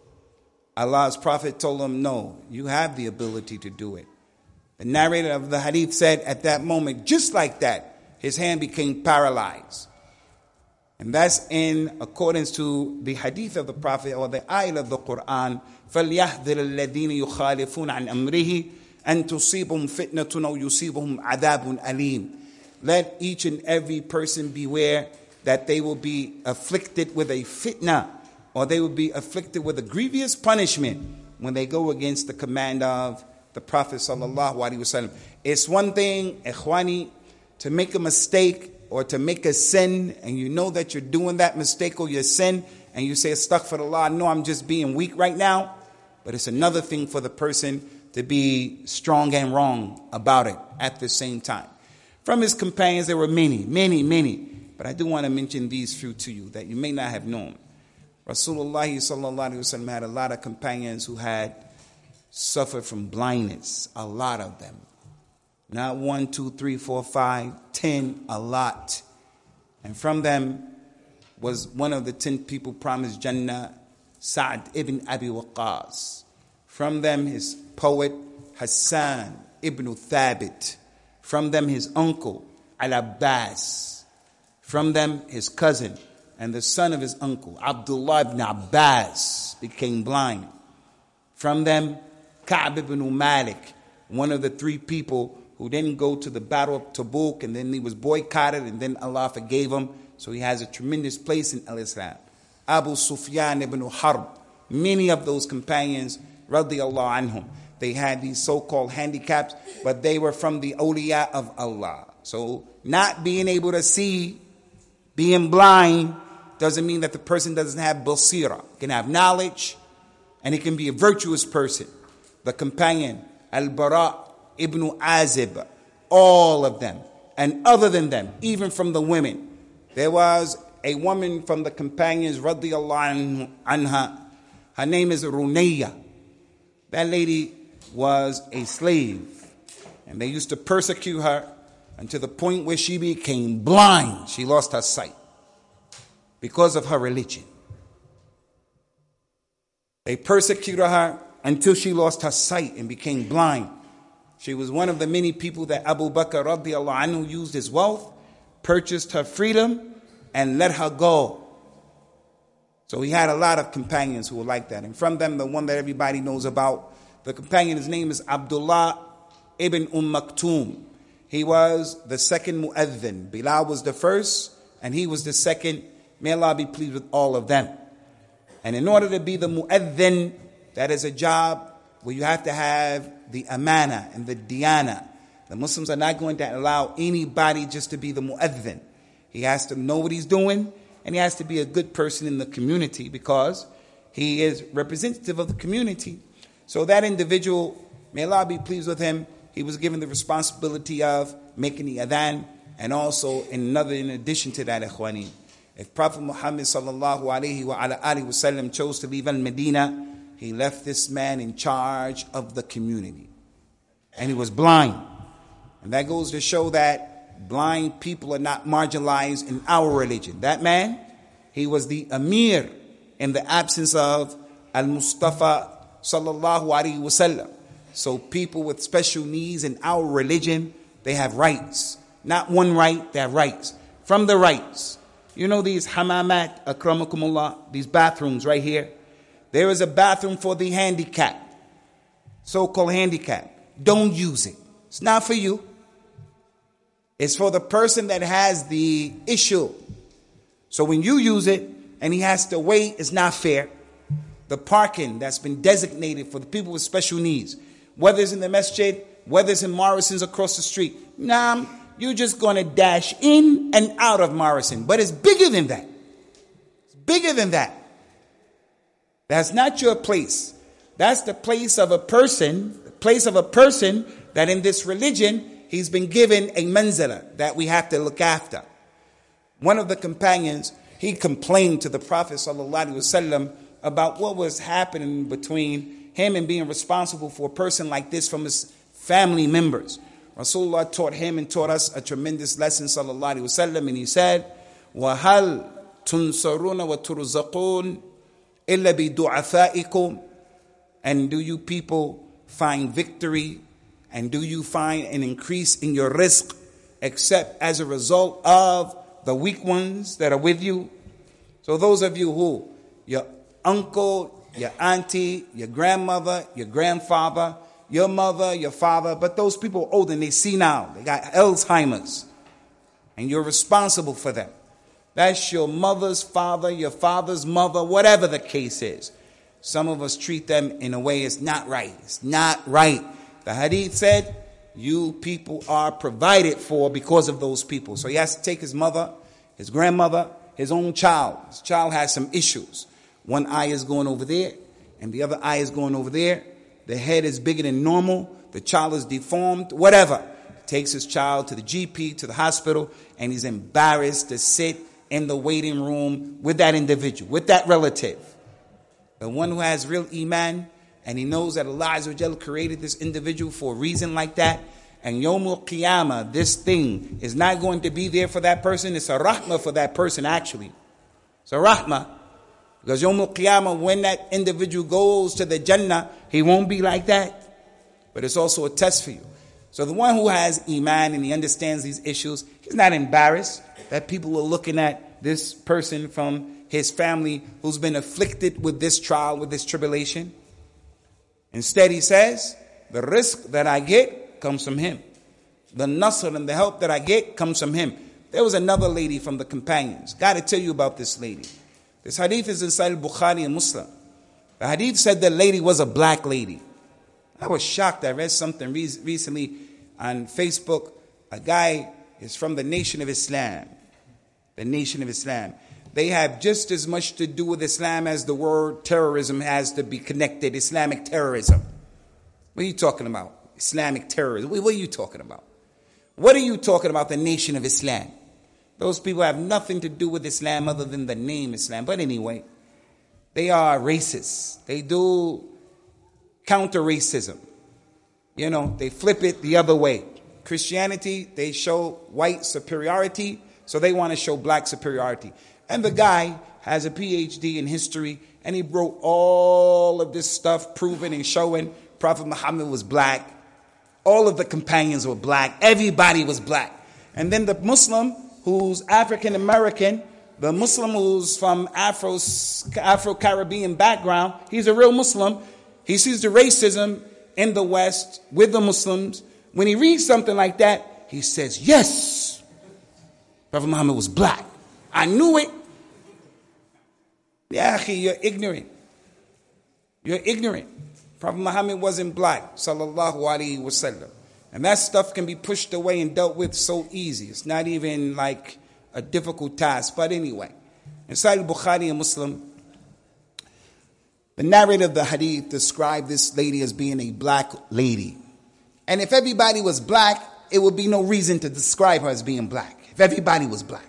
Allah's Prophet told him, no, you have the ability to do it. The narrator of the hadith said at that moment, just like that, his hand became paralyzed. And that's in accordance to the hadith of the Prophet or the ayah of the Quran. فَلْيَحْذِرِ الَّذِينَ يُخَالِفُونَ عَنْ أَمْرِهِ أَن تُصِيبُهُمْ فِتْنَةٌ أَوْ يُصِيبُهُمْ عَذَابٌ أَلِيمٌ. Let each and every person beware that they will be afflicted with a fitna, or they will be afflicted with a grievous punishment when they go against the command of the Prophet sallallahu alaihi wasallam. It's one thing, ikhwani, to make a mistake or to make a sin, and you know that you're doing that mistake or your sin, and you say, astaghfirullah, I know I'm just being weak right now. But it's another thing for the person to be strong and wrong about it at the same time. From his companions, there were many, many, many. But I do want to mention these few to you that you may not have known. Rasulullah sallallahu alaihi wasallam had a lot of companions who had suffered from blindness. A lot of them. Not one, two, three, four, five, ten, a lot. And from them was one of the ten people promised Jannah, Sa'd ibn Abi Waqqas. From them his poet Hassan ibn Thabit. From them his uncle Al-Abbas. From them his cousin and the son of his uncle Abdullah ibn Abbas became blind. From them Ka'b ibn Malik, one of the three people who didn't go to the battle of Tabuk, and then he was boycotted, and then Allah forgave him. So he has a tremendous place in Al-Islam. Abu Sufyan ibn Harb, many of those companions, radiyallahu anhum, they had these so-called handicaps, but they were from the awliya of Allah. So not being able to see, being blind, doesn't mean that the person doesn't have basira. He can have knowledge, and he can be a virtuous person. The companion, Al-Bara ibn Azib, all of them, and other than them, even from the women. There was a woman from the companions, radiyallahu anha. Her name is Runayya. That lady was a slave, and they used to persecute her until the point where she became blind. She lost her sight because of her religion. They persecuted her until she lost her sight and became blind. She was one of the many people that Abu Bakr radiallahu anhu used his wealth, purchased her freedom, and let her go. So he had a lot of companions who were like that. And from them, the one that everybody knows about, the companion, his name is Abdullah ibn Umm Maktoum. He was the second mu'adhin. Bilal was the first, and he was the second. May Allah be pleased with all of them. And in order to be the mu'adhin, that is a job where you have to have the amana and the diyana. The Muslims are not going to allow anybody just to be the mu'adhin. He has to know what he's doing, and he has to be a good person in the community because he is representative of the community. So that individual, may Allah be pleased with him, he was given the responsibility of making the adhan, and also in another, in addition to that, ikhwani, if Prophet Muhammad sallallahu alayhi wa ala alihi wa sallam chose to leave al-Medina, he left this man in charge of the community. And he was blind. And that goes to show that blind people are not marginalized in our religion. That man, he was the Amir in the absence of Al-Mustafa sallallahu alayhi wa sallam. So people with special needs in our religion, they have rights. Not one right, they have rights. From the rights, you know these hamamat, akramakumullah, these bathrooms right here? There is a bathroom for the handicapped, so-called handicapped. Don't use it. It's not for you. It's for the person that has the issue. So when you use it and he has to wait, it's not fair. The parking that's been designated for the people with special needs, whether it's in the masjid, whether it's in Morrison's across the street, nah, you're just going to dash in and out of Morrison. But it's bigger than that. It's bigger than that. That's not your place. That's the place of a person, the place of a person that in this religion, he's been given a manzila that we have to look after. One of the companions, he complained to the Prophet sallallahu alaihi wasallam about what was happening between him and being responsible for a person like this from his family members. Rasulullah taught him and taught us a tremendous lesson, sallallahu alaihi wasallam, and he said, وَهَلْ تُنْصَرُونَ وَتُرْزَقُونَ إِلَّا بِدُعَفَائِكُمْ. And do you people find victory and do you find an increase in your rizq except as a result of the weak ones that are with you? So those of you who, your uncle, your auntie, your grandmother, your grandfather, your mother, your father, but those people are old and they see now. They got Alzheimer's. And you're responsible for them. That's your mother's father, your father's mother, whatever the case is. Some of us treat them in a way it's not right. It's not right. The hadith said, you people are provided for because of those people. So he has to take his mother, his grandmother, his own child. His child has some issues. One eye is going over there, and the other eye is going over there. The head is bigger than normal. The child is deformed, whatever. Takes his child to the G P, to the hospital, and he's embarrassed to sit in the waiting room with that individual, with that relative. The one who has real iman, and he knows that Allah Azza wa Jalla created this individual for a reason like that, and Yawmul Qiyamah, this thing is not going to be there for that person. It's a rahmah for that person, actually. It's a rahmah. Because Yawmul Qiyamah, when that individual goes to the Jannah, he won't be like that. But it's also a test for you. So the one who has iman and he understands these issues, he's not embarrassed that people are looking at this person from his family who's been afflicted with this trial, with this tribulation. Instead, he says, the risk that I get comes from him. The nasr and the help that I get comes from him. There was another lady from the companions. Got to tell you about this lady. This hadith is in Sahih Bukhari and Muslim. The hadith said the lady was a black lady. I was shocked. I read something re- recently on Facebook. A guy is from the Nation of Islam. The Nation of Islam. they have just as much to do with Islam as the word terrorism has to be connected. Islamic terrorism. What are you talking about? Islamic terrorism. What are you talking about? What are you talking about? The Nation of Islam. Those people have nothing to do with Islam other than the name Islam. But anyway, they are racist. They do counter racism. You know, they flip it the other way. Christianity, they show white superiority, so they want to show black superiority. And the guy has a P H D in history, and he wrote all of this stuff proving and showing Prophet Muhammad was black. All of the companions were black. Everybody was black. And then the Muslim who's African American, the Muslim who's from Afro, Afro-Caribbean background, he's a real Muslim. He sees the racism in the West with the Muslims. When he reads something like that, he says, yes, Prophet Muhammad was black. I knew it. Yeah, you're ignorant. You're ignorant. Prophet Muhammad wasn't black, sallallahu alaihi wasallam. And that stuff can be pushed away and dealt with so easy. It's not even like a difficult task. But anyway, inside Bukhari and Muslim, the narrator of the hadith described this lady as being a black lady. And if everybody was black, it would be no reason to describe her as being black. If everybody was black.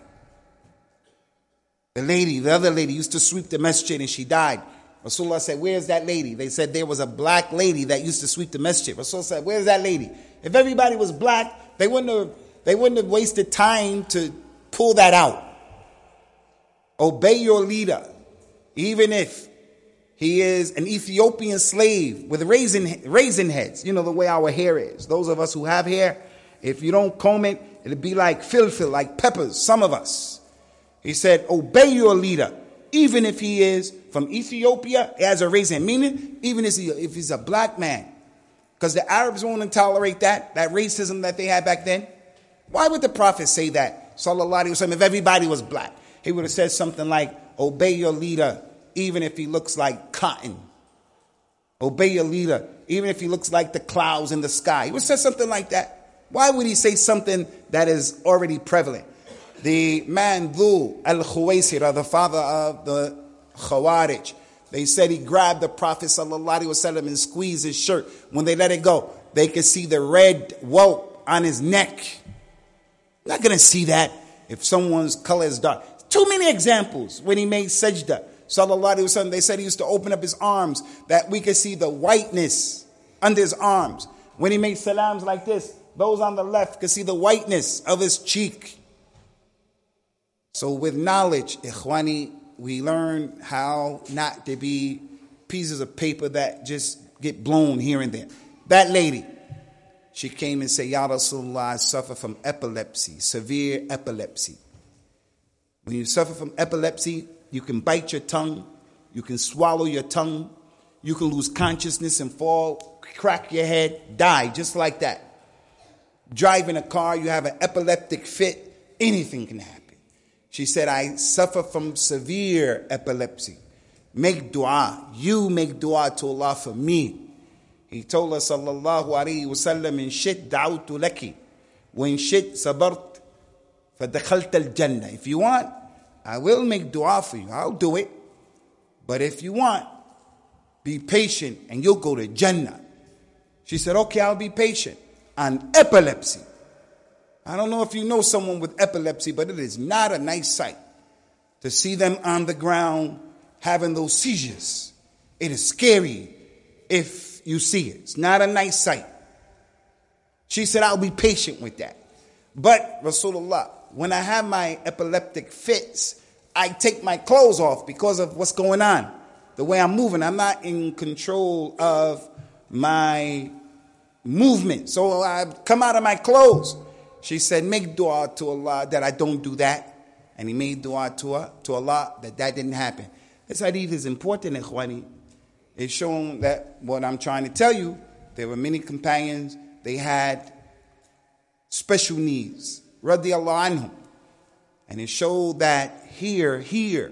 The lady, the other lady used to sweep the masjid and she died. Rasulullah said, where's that lady? They said there was a black lady that used to sweep the masjid. Rasulullah said, where's that lady? If everybody was black, they wouldn't have, they wouldn't have wasted time to pull that out. Obey your leader, even if he is an Ethiopian slave with raisin, raisin heads. You know, the way our hair is. Those of us who have hair, if you don't comb it, it'll be like filfil, like peppers, some of us. He said, obey your leader, even if he is from Ethiopia as a raisin. Meaning, even if he's a black man. Because the Arabs won't tolerate that, that racism that they had back then. Why would the Prophet say that? Sallallahu alaihi wasallam, if everybody was black. He would have said something like, obey your leader, even if he looks like cotton. Obey your leader, even if he looks like the clouds in the sky. He would say something like that. Why would he say something that is already prevalent? The man Dhul al-Khuwaisira, the father of the Khawarij, they said he grabbed the Prophet sallallahu alaihi wasallam and squeezed his shirt. When they let it go, they could see the red welt on his neck. You're not going to see that if someone's color is dark. Too many examples when he made sajda. Sallallahu alaihi wasallam, they said he used to open up his arms that we could see the whiteness under his arms. When he made salams like this, those on the left could see the whiteness of his cheek. So with knowledge, ikhwani, we learn how not to be pieces of paper that just get blown here and there. That lady, she came and said, Ya Rasulullah, I suffer from epilepsy, severe epilepsy. When you suffer from epilepsy, you can bite your tongue, you can swallow your tongue, you can lose consciousness and fall, crack your head, die, just like that. Driving a car, you have an epileptic fit, anything can happen. She said, I suffer from severe epilepsy. Make dua. You make dua to Allah for me. He told us, sallallahu alayhi wa sallam, in shit da'utu laki. When shit sabart, fadakhalt al-jannah. If you want, I will make dua for you. I'll do it. But if you want, be patient and you'll go to Jannah. She said, okay, I'll be patient. On epilepsy. I don't know if you know someone with epilepsy, but it is not a nice sight to see them on the ground having those seizures. It is scary if you see it. It's not a nice sight. She said, I'll be patient with that. But Rasulullah, when I have my epileptic fits, I take my clothes off because of what's going on. The way I'm moving, I'm not in control of my movement. So I come out of my clothes. She said, make dua to Allah that I don't do that. And he made dua to her, to Allah that that didn't happen. This hadith is important, ikhwani. It's showing that what I'm trying to tell you, there were many companions, they had special needs. Radiyallahu anhum. And it showed that here, here,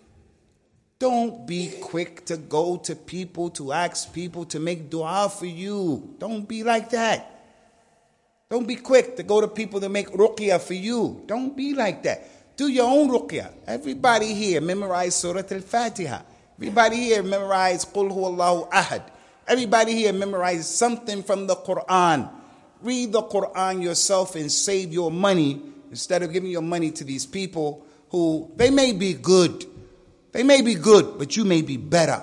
don't be quick to go to people, to ask people to make dua for you. Don't be like that. Don't be quick to go to people to make ruqyah for you. Don't be like that. Do your own ruqya. Everybody here memorize Surah Al-Fatiha. Everybody here memorize Qul Huwallahu Ahad. Everybody here memorize something from the Quran. Read the Quran yourself and save your money instead of giving your money to these people who, they may be good. They may be good, but you may be better.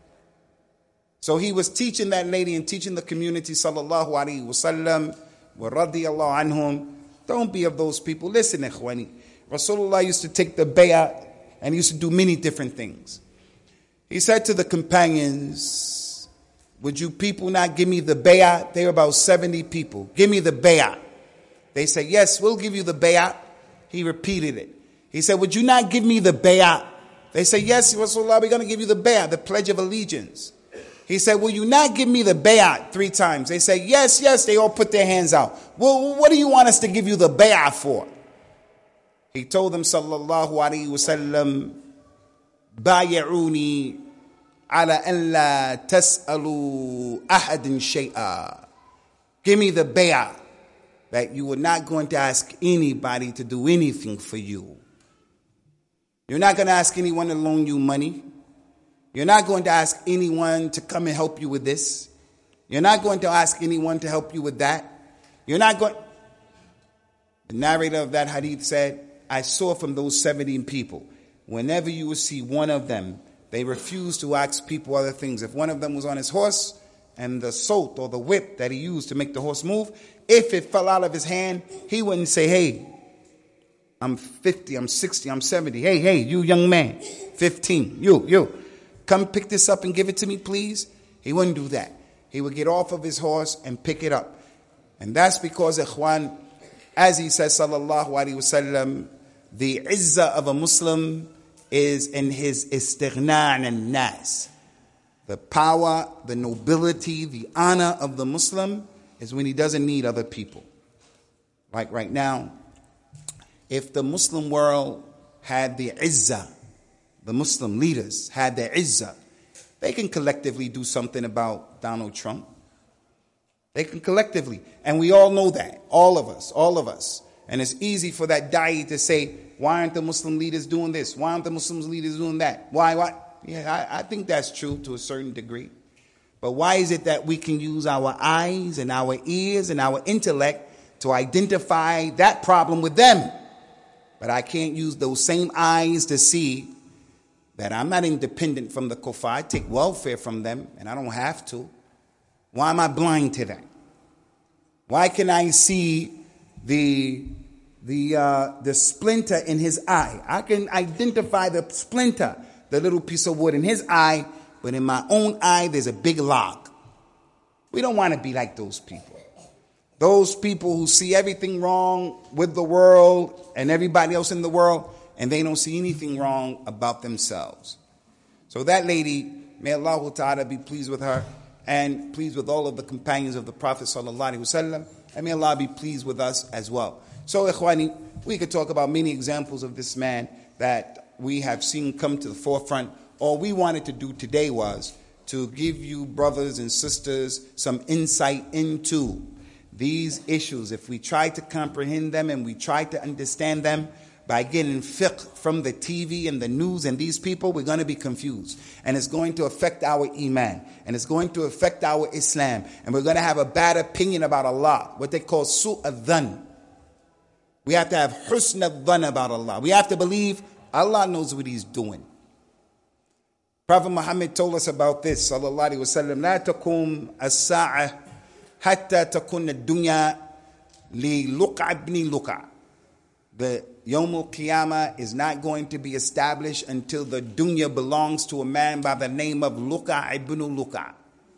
So he was teaching that lady and teaching the community, sallallahu alaihi wasallam, wa radiyallahu anhum. Don't be of those people. Listen, ikhwani. Rasulullah used to take the bay'ah and he used to do many different things. He said to the companions, would you people not give me the bay'ah? They were about seventy people. Give me the bay'ah. They said, yes, we'll give you the bay'ah. He repeated it. He said, would you not give me the bay'ah? They said, yes, Rasulullah, we're going to give you the bay'ah, the pledge of allegiance. He said, will you not give me the bay'ah three times? They said, yes, yes. They all put their hands out. Well, what do you want us to give you the bay'ah for? He told them, sallallahu alayhi wasallam, bay'uni ala an la tas'alu ahadin shay'a. Give me the bay'ah that you were not going to ask anybody to do anything for you. You're not going to ask anyone to loan you money. You're not going to ask anyone to come and help you with this. You're not going to ask anyone to help you with that. You're not going... The narrator of that hadith said, I saw from those seventy people, whenever you would see one of them, they refused to ask people other things. If one of them was on his horse and the salt or the whip that he used to make the horse move, if it fell out of his hand, he wouldn't say, hey, I'm fifty, I'm sixty, I'm seventy. Hey, hey, you young man, fifteen, you, you, come pick this up and give it to me, please. He wouldn't do that. He would get off of his horse and pick it up. And that's because, ikhwan, as he says, sallallahu alaihi wasallam, the izzah of a Muslim is in his istighna' an nas. The power, the nobility, the honor of the Muslim is when he doesn't need other people. Like right now, if the Muslim world had the izzah, the Muslim leaders had their izzah, they can collectively do something about Donald Trump. They can collectively. And we all know that. All of us. All of us. And it's easy for that da'i to say, why aren't the Muslim leaders doing this? Why aren't the Muslim leaders doing that? Why? Why? Yeah, I, I think that's true to a certain degree. But why is it that we can use our eyes and our ears and our intellect to identify that problem with them? But I can't use those same eyes to see that I'm not independent from the kuffar. I take welfare from them, and I don't have to. Why am I blind to that? Why can I see the the uh, the splinter in his eye? I can identify the splinter, the little piece of wood in his eye, but in my own eye, there's a big log. We don't want to be like those people. Those people who see everything wrong with the world and everybody else in the world, and they don't see anything wrong about themselves. So that lady, may Allah Ta'ala be pleased with her, and pleased with all of the companions of the Prophet Sallallahu Alaihi Wasallam, and may Allah be pleased with us as well. So, ikhwani, we could talk about many examples of this man that we have seen come to the forefront. All we wanted to do today was to give you, brothers and sisters, some insight into these issues. If we try to comprehend them and we try to understand them by getting fiqh from the T V and the news and these people, we're going to be confused. And it's going to affect our iman. And it's going to affect our Islam. And we're going to have a bad opinion about Allah, what they call su'a dhan. We have to have husn al-dhan about Allah. We have to believe Allah knows what He's doing. Prophet Muhammad told us about this, sallallahu alaihi wasallam, la taqum as-sa'ah hatta takun ad-dunya li luqa' ibn luqa'. The Yawm al-Qiyamah is not going to be established until the dunya belongs to a man by the name of Luqa' ibn Luqa'.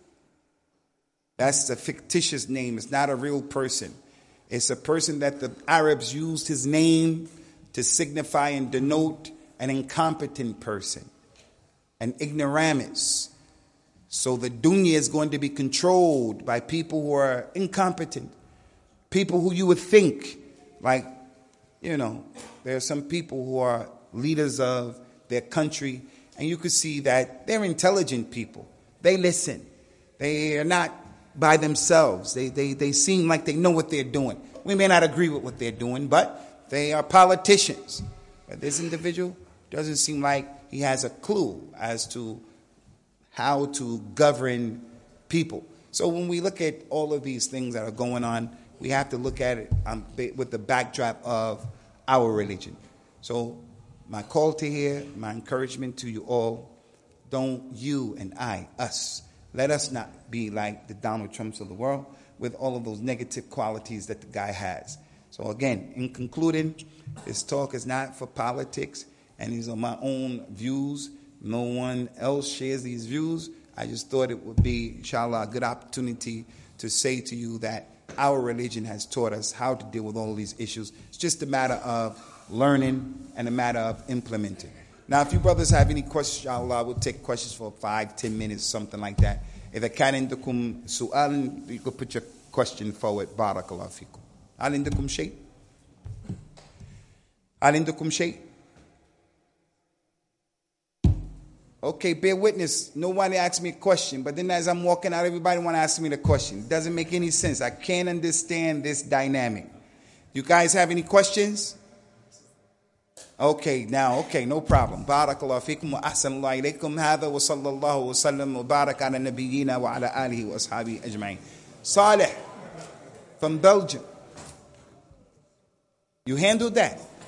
That's a fictitious name. It's not a real person. It's a person that the Arabs used his name to signify and denote an incompetent person, an ignoramus. So the dunya is going to be controlled by people who are incompetent, people who you would think, like, you know, there are some people who are leaders of their country, and you could see that they're intelligent people. They listen. They are not by themselves. They, they, they seem like they know what they're doing. We may not agree with what they're doing, but they are politicians. But this individual doesn't seem like he has a clue as to how to govern people. So when we look at all of these things that are going on, we have to look at it um, with the backdrop of our religion. So my call to here, my encouragement to you all, don't you and I, us, let us not be like the Donald Trumps of the world with all of those negative qualities that the guy has. So again, in concluding, this talk is not for politics, and these are my own views. No one else shares these views. I just thought it would be, inshallah, a good opportunity to say to you that our religion has taught us how to deal with all of these issues. It's just a matter of learning and a matter of implementing. Now, if you brothers have any questions, inshallah, we'll take questions for five, ten minutes, something like that. إذا كان عندكم سؤال, you could put your question forward. بارك الله فيكم. هل عندكم شيء؟ هل عندكم شيء؟ Okay, bear witness. Nobody asked me a question, but then as I'm walking out, everybody want to ask me the question. It doesn't make any sense. I can't understand this dynamic. You guys have any questions? Okay, now, okay, no problem. Barakallahu fikum wa ahsanallahu ilaykum. Hadha wa sallallahu wa sallam wa barak ala nabiyyina wa ala alihi wa ashabihi ajma'in. Saleh from Belgium. You handled that.